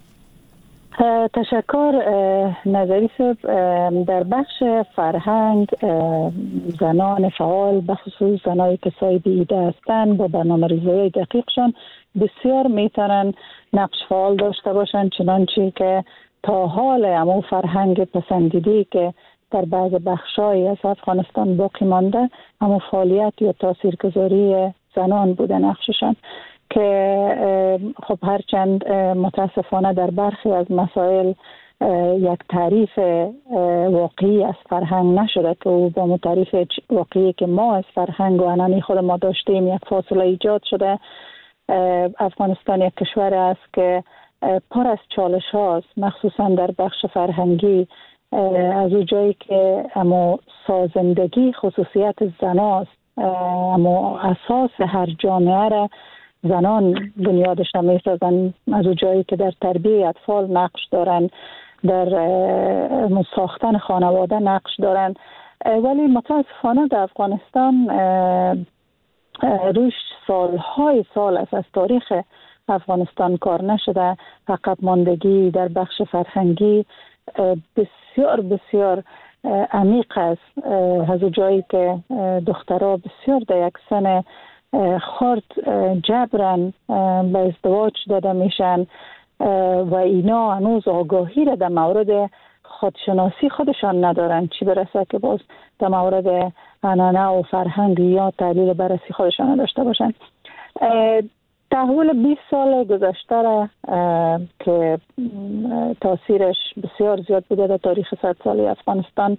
تشکر نظری صاحب. در بخش فرهنگ زنان فعال بخصوص زنایی که صاحب ایده هستند با برنامه ریزی دقیقشان بسیار میتونن نقش فعال داشته باشند، چنانچه که تا حال امو فرهنگ پسندیدی که در بعض بخشای از افغانستان باقی مانده امو فعالیت یا تاثیرگذاری زنان بوده نقششان، که خب هرچند متاسفانه در برخی از مسائل یک تعریف واقعی از فرهنگ نشده که او با تعریف واقعی که ما از فرهنگ و انانی خود ما داشتیم یک فاصله ایجاد شده. افغانستان یک کشور است که پر از چالش هاست، مخصوصا در بخش فرهنگی، از او جایی که اما سازندگی خصوصیت زناست، اما اساس هر جامعه را زنان بنیادش را می‌سازند، از او جایی که در تربیت اطفال نقش دارند، در ساختن خانواده نقش دارند. ولی متاسفانه در افغانستان روش سالهای سال است از تاریخ افغانستان کار نشده. عقب ماندگی در بخش فرهنگی بسیار بسیار عمیق است، از او جایی که دخترها بسیار در یک سن خرد جبران به ازدواج داده میشن و اینا هنوز آگاهی را در مورد خودشناسی خودشان ندارن، چی برسه که باز در مورد انانه و فرهنگ یا تحلیل بررسی خودشان نداشته باشن. تحول بیست سال گذشته را که تاثیرش بسیار زیاد بوده در تاریخ صد سالی افغانستان،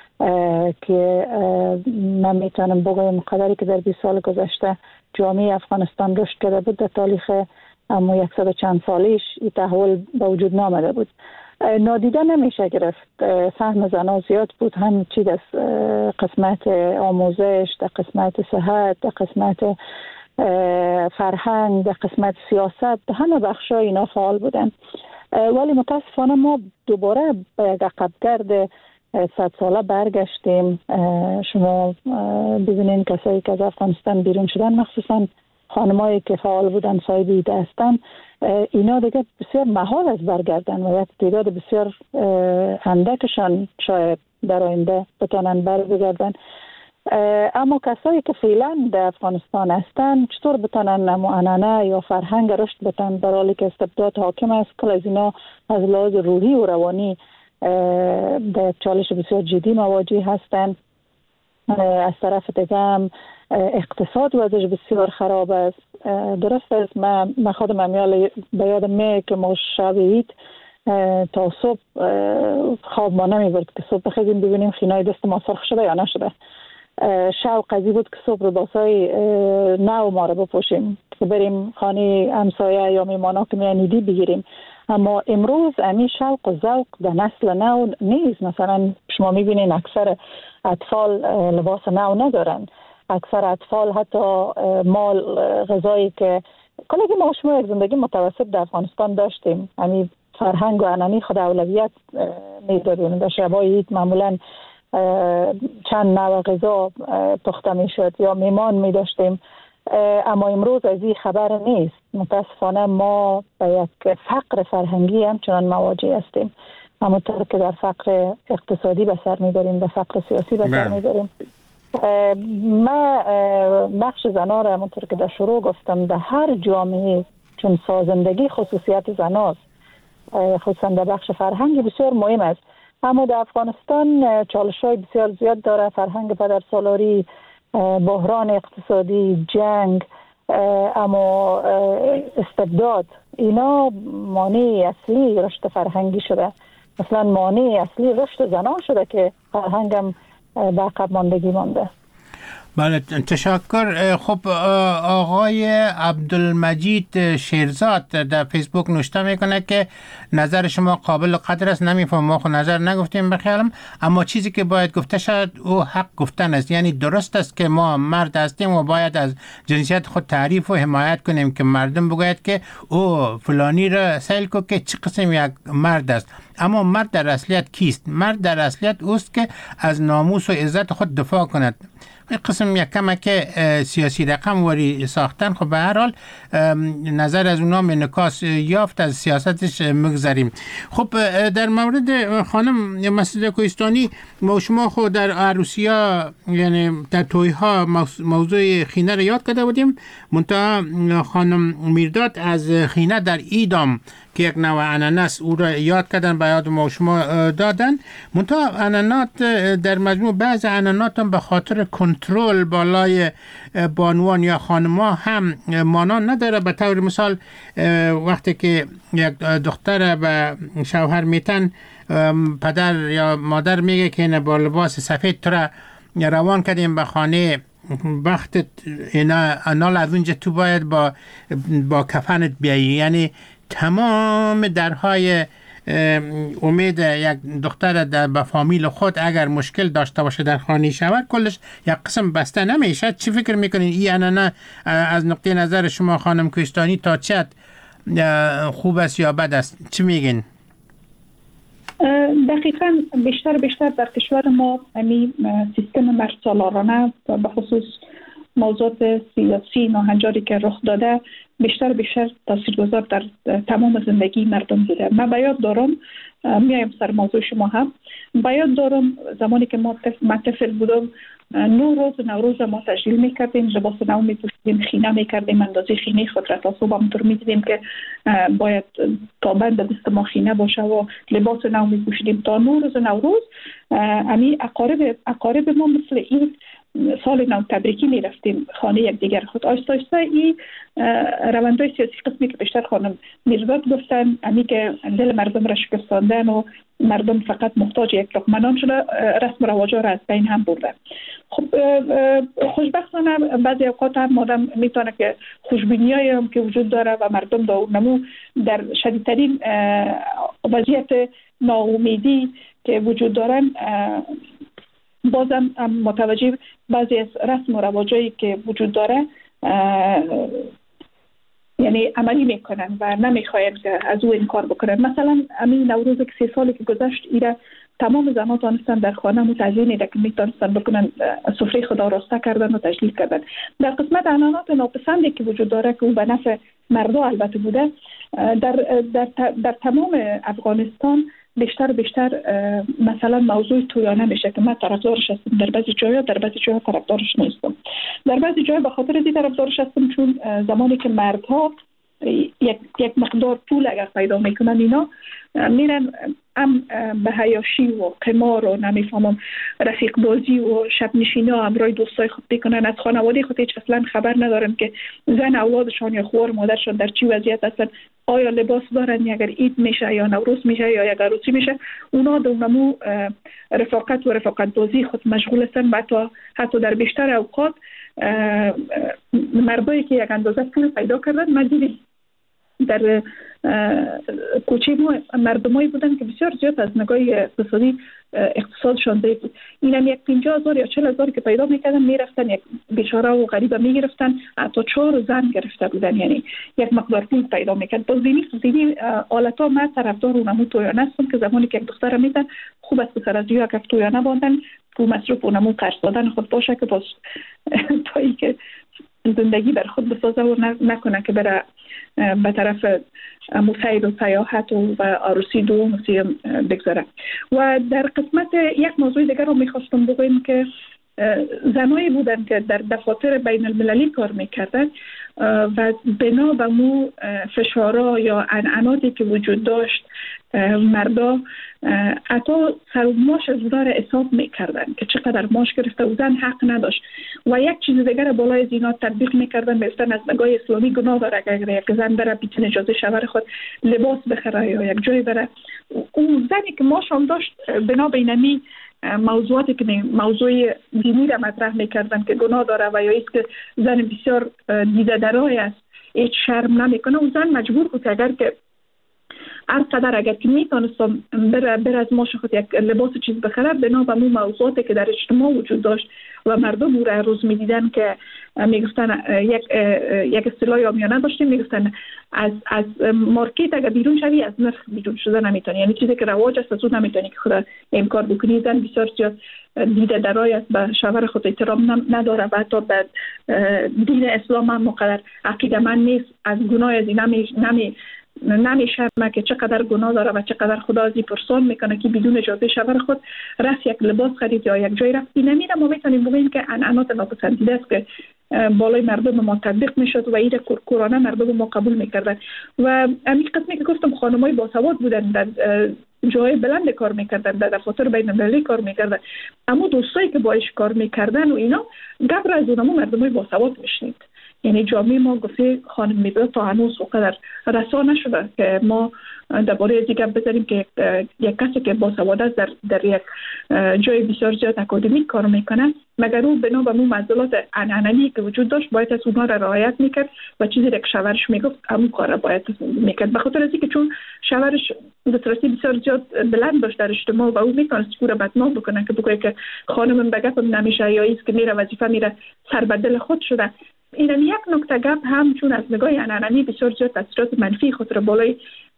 که من میتونم بگویم قدری که در بیست سال گذشته جامعه افغانستان رشد کرده بود، در تاریخ اما یکصد چند سالیش این تحول به وجود نامده بود. نادیده نمیشه گرفت. سهم زنان زیاد بود، هم چی در قسمت آموزش، در قسمت صحت، در قسمت فرهنگ، در قسمت سیاست، در همه بخشای اینا فعال بودن. ولی متاسفانه ما دوباره به یک عقبگرد صد ساله برگشتیم. شما ببینین کسایی که از افغانستان بیرون شدن، مخصوصا خانمایی که فعال بودن صاحب ایده هستن، اینا دیگه بسیار محال است برگردن و یک تعداد بسیار اندکشان شاید در آینده بتونن برگردن. اما کسایی که فعلا در افغانستان هستن چطور بتونن اما انانه یا فرهنگ رشد بتن در حالی که استبداد حاکم است؟ کل از اینا از لحاظ روحی و روانی در چالش بسیار جدی مواجه هستند. از طرف دیگه هم اقتصاد وضعش بسیار خراب است. درست است، من, من خودم امیال به یادم میاد که ما شب عید تا صبح خواب ما نمیبرد که صبح بخیزیم ببینیم خینای دست ما سرخ شده یا نشده. شوق قضی بود که صبح لباسای نو ما رو بپوشیم که بریم خانه همسایه یا میمانا که میانیدی بگیریم. اما امروز امی شوق و ذوق در نسل نو نیست. مثلا شما میبینین اکثر اطفال لباس نو ندارن، اکثر اطفال حتی مال غذایی که کلی ما شما یک زندگی متوسط در افغانستان داشتیم، امی فرهنگ و انانی خود اولویت میدادیم. در شبای عید معمولا چند نوع غذا پخته میشد یا میمان میداشتیم، اما امروز از این خبر نیست. متاسفانه ما با یک فقر فرهنگی همچنان مواجه هستیم. همونطور که در فقر اقتصادی به سر میبریم در فقر سیاسی به سر میبریم. ما نقش زنها را همونطور که در شروع گفتم در هر جامعه، چون سازندگی خصوصیت زناست، خصوصا در بخش فرهنگی بسیار مهم است. اما در افغانستان چالش‌های بسیار زیاد داره. فرهنگ پدرسالاری، بحران اقتصادی، جنگ، اما استبداد، اینا مانع اصلی رشد فرهنگی شده. مثلا مانع اصلی رشد زنان شده که فرهنگم به عقب ماندگی مانده. بله، تشکر. خب آقای عبدالمجید شیرزاد در فیسبوک نوشته میکنه که نظر شما قابل قدر است. نمیفهم، ما خود نظر نگفتیم بخیالم، اما چیزی که باید گفته شد او حق گفتن است. یعنی درست است که ما مرد هستیم و باید از جنسیت خود تعریف و حمایت کنیم که مردم بگوید که او فلانی را سیل کو که چه قسم یک مرد است. اما مرد در اصلیت کیست؟ مرد در اصلیت اوست که از ناموس و عزت خود دفاع کند. قسم یک کمک سیاسی رقم وری ساختن، خب به هر حال نظر از اونا انعکاس یافت، از سیاستش مگذریم. خب در مورد خانم مسعوده کوهستانی، ما شما خود در عروسی‌ها یعنی در توی‌ها موضوع خینه را یاد کرده بودیم، منتها خانم میرداد از خینه در ایدام که یک نوع اناناس او را یاد کردن، به یاد ما شما دادن. منتها انانات در مجموع بعض انانات هم به خاطر کنترل بالای بانوان یا خانما هم مانان نداره. به طور مثال وقتی که یک دختر به شوهر میتن، پدر یا مادر میگه که نه با لباس سفید تو را روان کردیم به خانه، وقت اینا انال از اونجا تو باید با با کفنت بیایی. یعنی تمام درهای امید یک دختر در با فامیل خود اگر مشکل داشته باشه در خانه شوهر، کلش یک قسم بسته نمیشه. چی فکر میکنین این انانه از نقطه نظر شما خانم کوهستانی تا چه خوب است یا بد است؟ چی میگین؟ دقیقاً بیشتر بیشتر در کشور ما همین سیستم مرد سالارانه به خصوص موضوعات سیاسی ناهنجاری که رخ داده بیشتر بیشتر تاثیرگذار در تمام زندگی مردم بوده. من به یاد دارم، میایم سر موضوع شما هم، به یاد دارم زمانی که ما طفل بودم، نو روز نوروز ما تجلیل میکردیم، لباس نو میپوشیدیم، خینه میکردیم، اندازه خینه خود را تا صبح همونطور میدیدیم که باید تا بند دست ما خینه باشه و لباس نو میپوشیدیم تا نو روز نوروز. امی اقارب اقارب ما مثل این سال نو تبریکی می رفتیم خانه یک دیگر خود. آیسته آیسته این روندهای سیاسی قسمی که بیشتر خانم میرداد گفتن، امی که دل مردم را شکستاندن و مردم فقط محتاج یک لقمه نان شده، رسم و رواج را از بین هم برده. خب خوشبختانه بعضی اوقات هم آدم میتونه که خوشبینیایی هم که وجود داره و مردم دا نمو در شدیدترین وضعیت ناامیدی که وجود دارن بازم متوجه بعضی از رسم و رواجایی که وجود داره یعنی عملی میکنن و نمیخواین که از او انکار بکنن. مثلا همین نوروز که سی سالی که گذشت، ایره تمام زنها تانستن در خانه متعزینی که میتونستن بکنن سفره خدا راسته کردن و تجلیل کردن. در قسمت انانات ناپسندی که وجود داره که او به نفع مردا البته بوده، در, در, در تمام افغانستان بیشتر بیشتر مثلا موضوع تویانه میشه که من طرفدارش هستم، در بعضی جاها در بعضی جاها طرفدارش نیستم. در بعضی جاها به خاطر دی طرفدارش هستم چون زمانی که مردها یک یک مقدار پول اگر پیدا میکنن اینا میرن هم به حیاشی و قمار و نمیفهمم رفیق بازی و شب نشینی و همراه دوستای خود میکنن. از خانواده خود هیچ اصلا خبر ندارن که زن اولادشان یا خوار مادرشان در چی وضعیت هستن، آیا لباس دارن، اگر عید میشه یا نوروز میشه یا یک عروسی میشه. اونا دونمو رفاقت و رفاقت بازی خود مشغول هستن و حتی حتی در بیشتر اوقات مردایی که یک اندازه پول پیدا کردن، من دیدم در کوچه ما مردمایی بودن که بسیار زیاد از نگاه اقتصادی اقتصادشان ضعیف بود. این هم یک پنجاه هزار یا چهل هزار که پیدا میکردن میرفتن یک بیچاره و غریبه میگرفتن، حتی چهار زن گرفته بودن، یعنی یک مقدار پول پیدا میکرد. باز دینی دینی آلتا من طرفدار اونمو تویانه هستم که زمانی که یک دختر میتن خوب است پسر از یک تویانه باندن، پول مصروف اونمو قرض دادن خود باشه که باز تا ای که زندگی بر خود بسازه و نکنه که بره به طرف مسیل و سیاحت و, و عروسی دوم بگذاره. و در قسمت یک موضوع دیگر رو میخواستم بگویم که زنایی بودن که در دفاتر بین المللی کار میکردن و بنا به مو فشارها یا عنعناتی که وجود داشت مردا حتی سرماش از اونا را حساب میکردن که چقدر ماش گرفته و زن حق نداشت و یک چیز دیگر بالای از اینا تطبیق میکردن. مثلا از نگاه اسلامی گناه داره اگر یک زن بره بدون اجازه شوهر خود لباس بخره یا یک جای بره، اون زنی که ماش هم داشت بنا به اینمی موضوعاتی که موضوع دینی را مطرح میکردن که گناه داره و یا ایست که زن بسیار دیده درای است، هیچ شرم نمیکنه و زن مجبور بود اگر که هر قدر اگر که میتونستم بر, بر از ماش خود یک لباس چیز بخره بنا به مو موضوعاتی که در اجتماع وجود داشت و مردم او را روز میدیدن که میگفتن یک یک اصطلاح آمیانه داشتیم، میگفتن از از مارکت اگر بیرون شوی از نرخ بیرون شده نمیتونی، یعنی چیزی که رواج است از اون نمیتونی که خود این کار بکنی. زن بسیار زیاد دیده درای است، به شوهر خود احترام نداره و حتی به دین اسلام هم مقدر عقیده من نیست، از گناه از این نمی نمی نمیشرمه که چقدر گناه داره و چقدر خدا ازی پرسان میکنه که بدون اجازه شوهر خود رفت یک لباس خرید یا یک جای رفت. نمیره ما میتونیم بگیم که عنعنات ناپسندیده است که بالای مردم ما تطبیق میشد و ایده کورانه مردم ما قبول میکردن. و همین قسمی که گفتم خانمای باسواد بودن، در جای بلند کار میکردن، در دفاتر بین المللی کار میکردن، اما دوستایی که باش کار میکردن و اینا گبر از اونمو مردمای باسواد میشنید. یعنی جامعه ما گفته خانم میبره تا هنوز اونقدر رسا نشده که ما درباره از دیگه بذاریم که یک کسی که باسواده در در یک جای بسیار زیاد اکادمیک کار میکنه مگر او بنا به مو معضلات عنعنه‌ای که وجود داشت باید از اونها را رعایت میکرد و چیزی که شوهرش میگفت همون کار را باید میکرد، به خاطر اینکه چون شوهرش دسترسی بسیار زیاد بلند داشت در اجتماع و او میتونست او را بدنام بکنه که بگه که خانمم بگم نمیشه یا ایست که میره وظیفه میره سر به دل خود شده. این یک نکته گپ هم چون از نگاه عنعنه‌ای بسیار زیاد تاثیرات منفی خود را بالای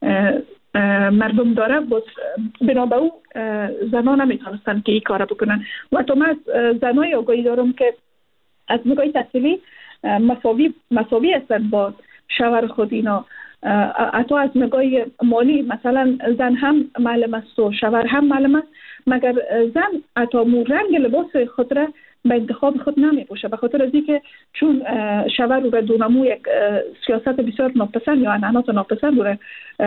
مردم داره، باز بنا به او زنان نمیتونستن که این کار بکنن. و تو من از زنای آگاهی دارم که از نگاه تحصیلی مساوی مساوی هستن با شوهر خود اینا، حتی از نگاه مالی مثلا زن هم معلم است و شوهر هم معلم است، مگر زن حتی مو رنگ لباس خود را به انتخاب خود نمیپوشه، به خاطر از اینکه چون شوهر رو به دونمو یک سیاست بسیار ناپسند یا عنعنات ناپسند رو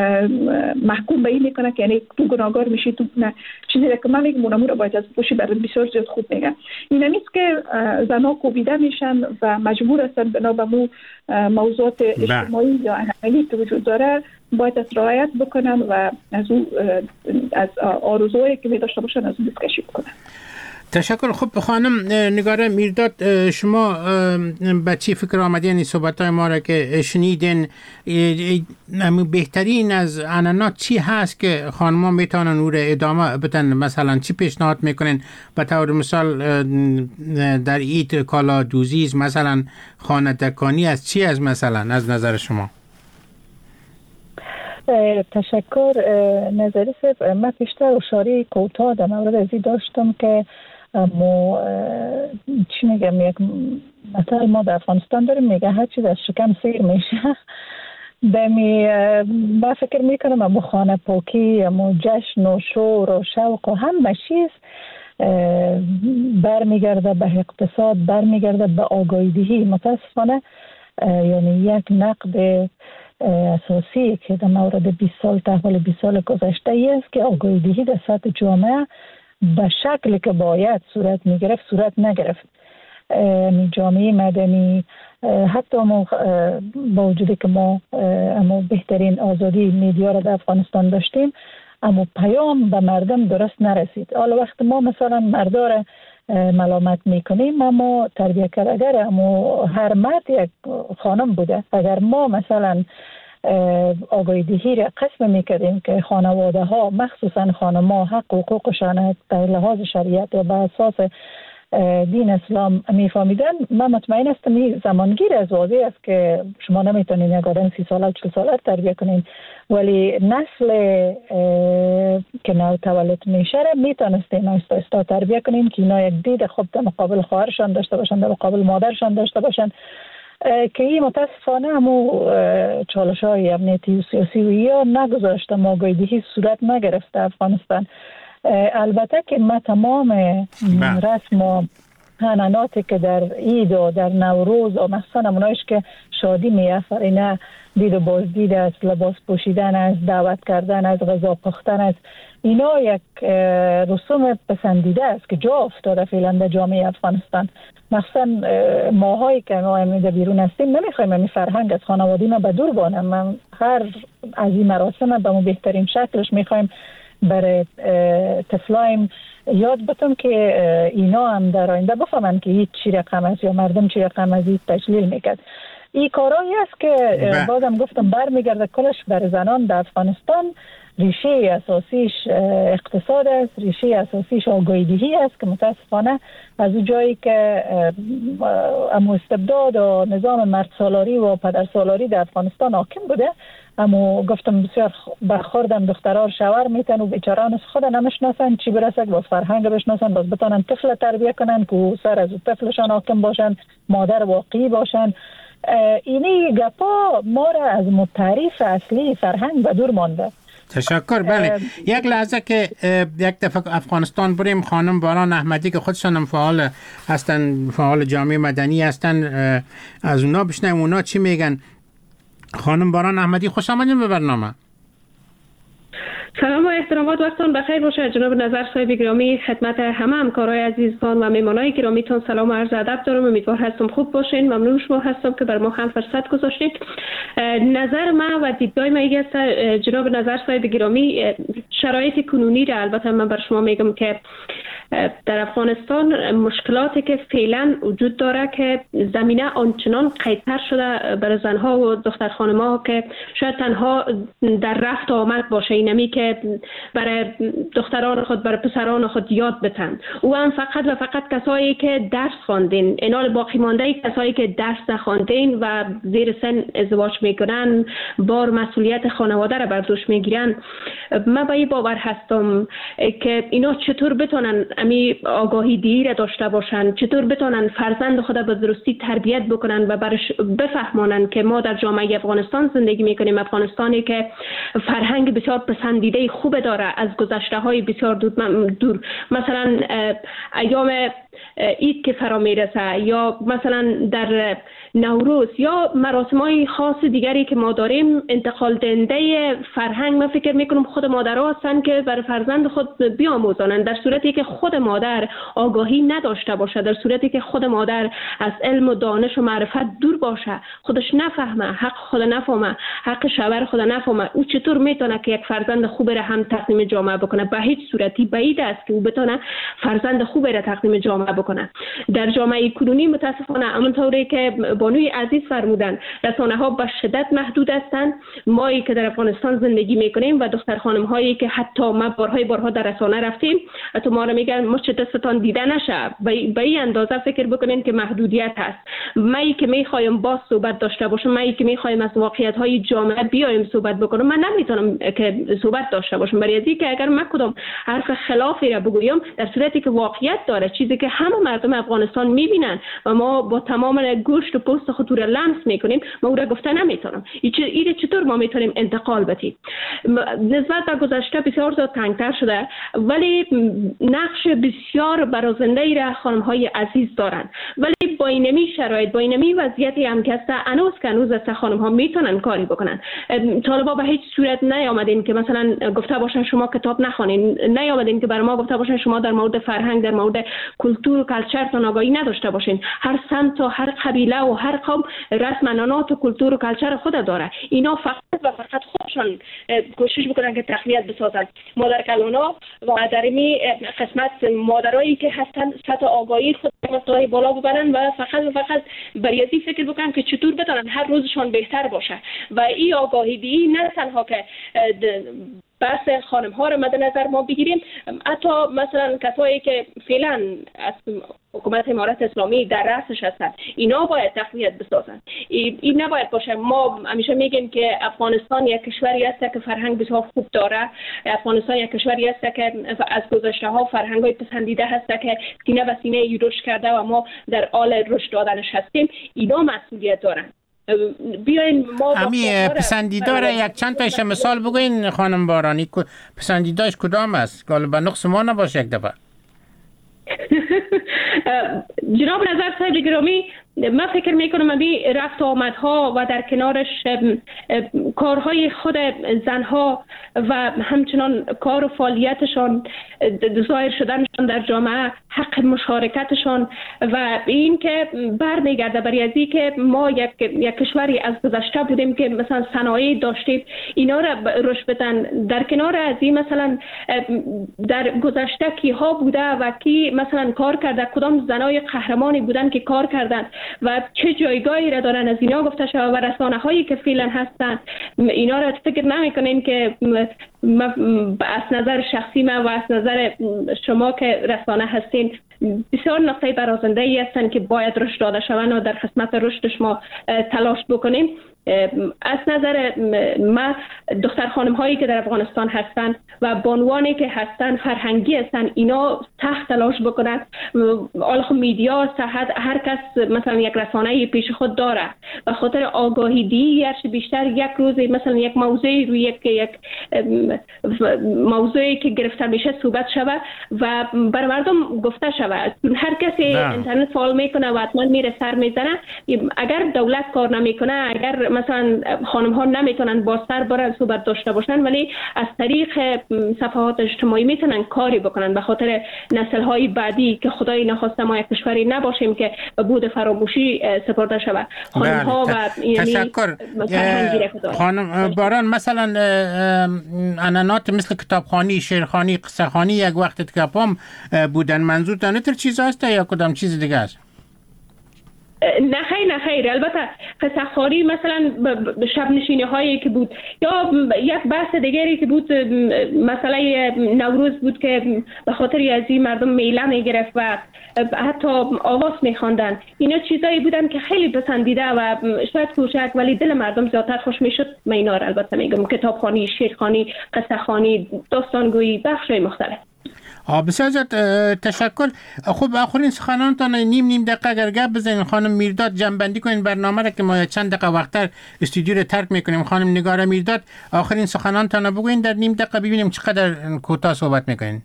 محکوم به این میکنه که یعنی تو گناهگار میشی، تو نه چیزی که من میگم اونمو رو باید از پوشی برای بسیار زیاد خوب میگن. این همیست که زنها کوبیده میشن و مجبور هستن بنا به مو موضوعات اجتماعی یا عنعنه‌ای که وجود داره باید از رعایت بکنن و از او از آرزوهایی که می داشته باشن از اون دستکشی بکنن. تشکر. خب خانم نگار میرداد، شما به چی فکر آمدین این صحبت‌های ما را که شنیدین؟ بهترین از عنعنات چی هست که خانم‌ها میتونن او را ادامه بدن؟ مثلا چی پیشنهاد میکنین؟ به طور مثال در عید کالا دوزی، مثلا خانه دکانی از چی از مثلا از نظر شما؟ تشکر نظری صاحب. من پیشتر اشاره کوتاه در مورد ازی داشتم که ما چی میگم، یک مثلا ما در افغانستان داریم میگه هر چیز از شکم سیر میشه. دمی با فکر میکنم اما خانه پاکی، اما جشن و شور و شوق و همه چیز برمیگرده به اقتصاد، برمیگرده به آگاهی دهی. متاسفانه یعنی یک نقد اساسی که در مورد بیست سال تحول بیست سال گذشته ای است که آگاهی دهی در سطح جامعه به شکلی که باید صورت میگرفت صورت نگرفت. جامعه مدنی حتی ما با وجودی که ما اما بهترین آزادی میدیا را در افغانستان داشتیم اما پیام به مردم درست نرسید. حالا وقت ما مثلا مردار ملامت میکنیم اما تربیه کرد، اگر اما هر مرد یک خانم بوده، اگر ما مثلا آگاهی دهی را قسم میکردیم که خانواده ها مخصوصا خانم ها حق و حقوقشان به لحاظ شریعت و به اساس دین اسلام میفهمیدن، من مطمئن هستم این زمانگیر از واضح است که شما نمیتونین یک آدم سی ساله و چل ساله تربیه کنین، ولی نسل که نو تولد میشه را میتونستین آیستا آیستا تربیه کنین که اینا یک دید خوب در مقابل خواهرشان داشته باشن، در مقابل مادرشان داشته باشن که این متاسفانه همو چالش های امنیتی و سیاسی و یا نگذاشته آگاهی‌دهی صورت نگرفته افغانستان. البته که ما تمام رسم و حناناتی که در عید و در نوروز و مثلا اونایش که شادی می‌آفرینه، دید و بازدید است، لباس پوشیدن است، دعوت کردن است، غذا پختن است، اینا یک رسوم پسندیده است که جا افتاده فعلا در جامعه افغانستان. مثلا ماهایی که ما در بیرون هستیم نمیخوایم این فرهنگ از خانوادی ما به دور بانم. من هر از این مراسم به بهترین شکلش میخوایم برای طفلایم یاد بتم که اینا هم در آینده بفهمن که هیچ چی رقم است یا مردم چی رقم از این تشلیل میکرد. این کارایی است که بازم گفتم برمیگرده کلش بر زنان در افغانستان. ریشه اساسیش اقتصاد است، ریشه اساسیش آگاهی‌دهی است که متاسفانه از اون جایی که امو استبداد و نظام مرد سالاری و پدر سالاری در افغانستان حاکم بوده، اما گفتم بسیار برخوردم دخترها شوهر میتن و بیچاران از خود نمیشناسن، چی برسه باز فرهنگ بشناسن، باز بتونن طفل تربیه کنن که سر از طفلشان حاکم باشن، مادر واقعی باشن. اینی گپا ما را از تعریف اصلی فرهنگ به دور مانده. تشکر. بله یک لحظه که یک دفعه افغانستان بریم، خانم باران احمدی که خودشان فعال هستن، فعال جامعه مدنی هستن، از اونا بشنویم اونا چی میگن. خانم باران احمدی خوش آمدین به برنامه. سلام و احترامات، وقتتون بخیر باشه. جناب نظر صاحب گرامی، خدمت همه همکارای عزیزان و مهمانای گرامیتون سلام و عرض ادب دارم. امیدوار هستم خوب باشین. ممنون شما هستم که بر ما هم فرصت گذاشتید. نظر من و دیدگاه من است جناب نظر صاحب گرامی، شرایط کنونی را البته من بر شما میگم که در افغانستان مشکلاتی که فعلا وجود داره که زمینه آنچنان قیدتر شده برای زنها و دختر خانم‌ها که شاید تنها در رفت آمد باشه، اینمی که برای دختران خود برای پسران خود یاد بتن. او هم فقط و فقط کسایی که درس خواندین، اینال باقی مانده کسایی که درس نخواندین و زیر سن ازدواج میکنن، بار مسئولیت خانواده را بر دوش میگیرن. من با این باور هستم که اینا چطور بتونن امی آگاهی دیر داشته باشن، چطور بتونن فرزند خود به درستی تربیت بکنن و برش بفهمانن که ما در جامعه افغانستان زندگی میکنیم، افغانستانی که فرهنگ بسیار پسندیده خوب داره از گذشته های بسیار دور. مثلا ایام عید که فرا میرسه یا مثلا در نوروز یا مراسم های خاص دیگری که ما داریم، انتقال دهنده فرهنگ من فکر میکنم خود مادرها هستن که برای فرزند خود بیاموزانند. در صورتی که خود مادر آگاهی نداشته باشه، در صورتی که خود مادر از علم و دانش و معرفت دور باشه، خودش نفهمه، حق خود نفهمه، حق شوهر خود نفهمه، او چطور میتونه که یک فرزند خوب را هم تقدیم جامعه بکنه؟ به هیچ صورتی بعید است که او بتونه فرزند خوب را تقدیم جامعه بکنه. در جامعه کنونی متاسفانه همونطوری که بانوی عزیز فرمودن، رسانه ها به شدت محدود هستند. مایی که در افغانستان زندگی میکنیم و دختر خانم هایی که حتی ما بارهای بارها در رسانه رفتیم، حتی ما را میگن مچ دستتان دیده نشه، به این اندازه فکر بکنین که محدودیت هست. مایی که میخوایم باز صحبت داشته باشم، مایی که میخوایم از واقعیت های جامعه بیایم صحبت بکنم، من نمیتونم که صحبت داشته باشم، برای اینکه که اگر من کدام حرف خلافی را بگویم در صورتی که واقعیت داره، چیزی که همه مردم افغانستان میبینن و ما با تمام گوشت و پوست خود را لمس میکنیم، ما او را گفته نمیتونم. این چطور ما میتونیم انتقال بدیم؟ نسبت به گذشته بسیار زیاد تنگتر شده، ولی نقش بسیار برازنده را خانم های عزیز دارن. ولی با اینمی شرایط، با اینمی وضعیتی هم که است، انوز که انوز است خانم ها میتونن کاری بکنن. طالبا به هیچ صورت نیامدین که مثلا گفته باشن شما کتاب نخوانین، نیامدین که بر ما گفته باشن شما در مورد فرهنگ، در مورد کلتور و کلچر تان آگاهی نداشته باشین. هر سمت و هر قبیله و هر قوم رسم عنعنات و کلتور و کلچر خود داره. اینا فقط و فقط خودشون کوشش بکنن که تقویت بسازن. مادر کلونا و در می قسمت مادرایی که هستن سطح آگاهی خود مستوی بالا ببرن و فقط و فقط بریازی فکر بکنن که چطور بتونن هر روزشان بهتر باشه. و این آگاهی دی نه تنها که بحث خانم ها را مد نظر ما بگیریم، حتی مثلا کسایی که فعلا از حکومت امارت اسلامی در رأسش هستند اینا باید تقویت بسازند. این نباید باشه. ما همیشه میگیم که افغانستان یک کشوری است که فرهنگ بسیار خوب داره. افغانستان یک کشوری است که از گذشته ها فرهنگ های پسندیده هست که سینه به سینه رشد کرده و ما در حال رشد دادنش هستیم. اینا مسئولیت دارن. بیاین ما امی پسندیدار یک چند تایش مثال بگوین خانم بارانی، پسندیداش کدام است؟ غالبا نقص ما نباشه یک دفعه. جناب نظر صاحب گرامی، من فکر میکنم ابی رفت آمدها و در کنارش کارهای خود زنها و همچنان کار و فعالیتشان، ظاهر شدنشان در جامعه، حق مشارکتشان و این که برمیگرده بر ازی که ما یک یک کشوری از گذشته بودیم که مثلا صنایع داشتیم، اینا را رشد بدن. در کنار از این مثلا در گذشته کیها بوده و کی مثلا کار کرده، کدام زنای قهرمانی بودن که کار کردن و چه جایگاهی را دارن، از اینا گفته شود. و رسانه هایی که فعلا هستن اینا را فکر نمی کنین که از نظر شخصی من و از نظر شما که رسانه هستین بسیار نقطه برازنده ای هستن که باید رشد داده شوند و در خدمت رشدش ما تلاش بکنیم. از نظر ما دختر خانم هایی که در افغانستان هستند و بانوانی که هستند فرهنگی هستند، اینا سخت تلاش بکنند. آلخ میدیا صحت هر کس مثلا یک رسانه پیش خود داره و خاطر آگاهی دی هرچی بیشتر یک روز مثلا یک موضوعی روی یک یک موضوعی که گرفته میشه صحبت شود و بر مردم گفته شود. هر کسی اینترنت فعال میکنه و حتما میره سر میزنه. اگر دولت کار نمیکنه، اگر مثلا خانم ها نمیتونن با سر برن صحبت داشته باشن، ولی از طریق صفحات اجتماعی میتونن کاری بکنن به خاطر نسل های بعدی که خدای نخواسته ما یک کشوری نباشیم که به بود فراموشی سپرده شود. خانم ها و تشکر خانم باران. مثلا انانات مثل کتابخوانی، شعرخوانی، قصه‌خوانی یک وقت تکاپام بودن، منظور دانتر چیز هست یا کدام چیز دیگه است؟ نه خیر نه خیر البته قصه خواری مثلا شب نشینی هایی که بود یا یک بحث دیگری که بود، مسئله نوروز بود که به خاطر از این مردم میله میگرفت و حتی آواز میخواندن. اینا چیزایی بودن که خیلی پسندیده و شاید کوچک ولی دل مردم زیادتر خوش میشد. من اینا رو البته میگم، کتابخوانی، شعرخوانی، قصه خوانی، داستانگویی، بخشای مختلف. بسیار زیاد تشکر. خب آخرین سخنانتان نیم نیم دقیقه اگر گپ بزنین خانم میرداد، جنبندی کنین برنامه را که ما چند دقیقه وقتر استودیو رو ترک میکنیم. خانم نگار میرداد آخرین سخنانتان بگوین در نیم دقیقه، ببینیم چقدر کوتاه صحبت میکنین.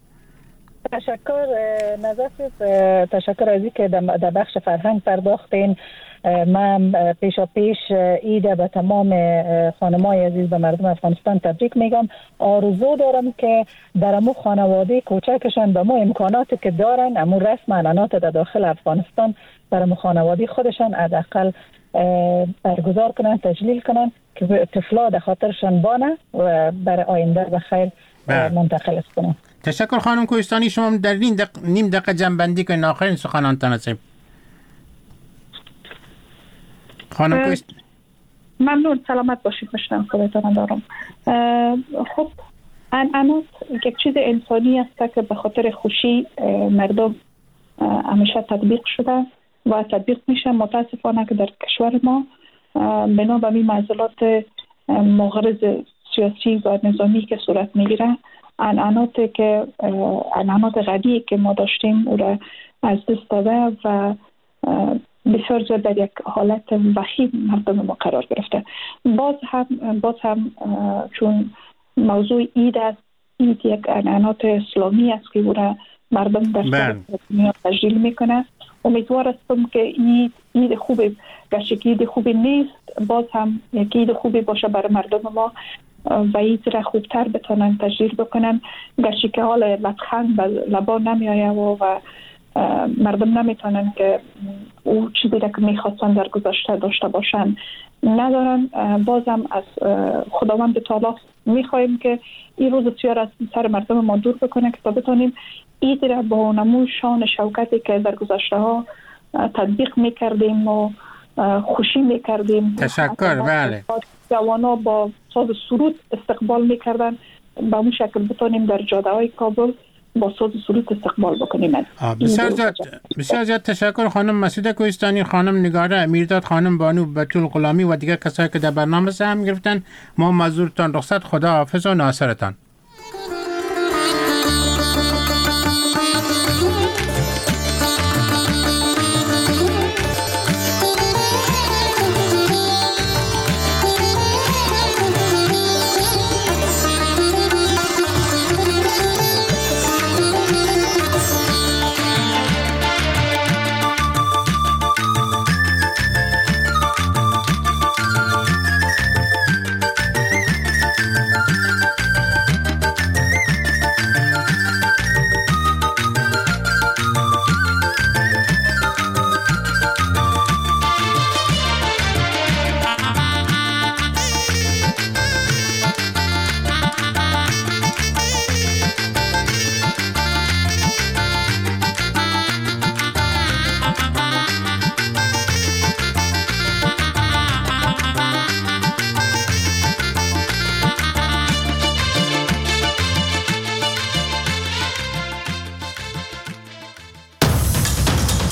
تشکر نظر تشکر از اینکه در بخش فرهنگ پرداختین. من پیشا پیش ایده به تمام خانمای عزیز به مردم افغانستان تبریک میگم. آرزو دارم که در امو خانواده کوچکشان به مو امکاناتی که دارن امو رسم انانات در داخل افغانستان در امو خانواده خودشان حداقل برگزار کنن، تجلیل کنن که طفلا در خاطرشان بانه و برای آینده به خیر منتقل کنن. تشکر خانم کوهستانی. شما در نیم دقیقه, نیم دقیقه جنبندی کنین آخرین سخنانتان هستیم. خانم کوست ممنون، سلامت باشید. مشتم خودتان دارم. خب انانات یک چیز انسانی است که به خاطر خوشی مردم همیشه تطبیق شده و تطبیق میشه. متاسفانه که در کشور ما بنا به این معضلات مغرض سیاسی و نظامی که صورت میگیره، اناناتی که انانات غنی که ما داشتیم او را از دست داده و بسیار زیاد در یک حالت وخیم مردم ما قرار گرفته. باز هم باز هم چون موضوع اید است، اید یک انانات اسلامی است که او را مردم در دنیا تجلیل میکنه. امیدوار هستم که اید اید خوبی گرچه که اید خوبی نیست، باز هم یک اید خوبی باشه برای مردم ما و اید را خوبتر بتونن تجلیل بکنن، گرچه که حال لبخند به لبا نمی آید و, و مردم نمیتونن که او چیزی را که میخواستن در گذشته داشته باشن ندارن. بازم از خداوند تعالی میخواهیم که این روز بسیار از سر مردم ما دور بکنه که تا بتونیم اید را با نمو شان شوکتی که در گذشته ها تطبیق میکردیم و خوشی میکردیم. تشکر. بله. جوانا با ساز سرود استقبال میکردن به اون شکل بتونیم در جاده های کابل با صوت سرود استقبال بکنیم. بسیار زیاد بسیار زیاد تشکر خانم مسعوده کوهستانی، خانم نگاره امیرداد، خانم بانو بتول غلامی و دیگر کسایی که در برنامه سهم گرفتن. ما معذورتان رخصت، خدا حافظ و ناصرتان.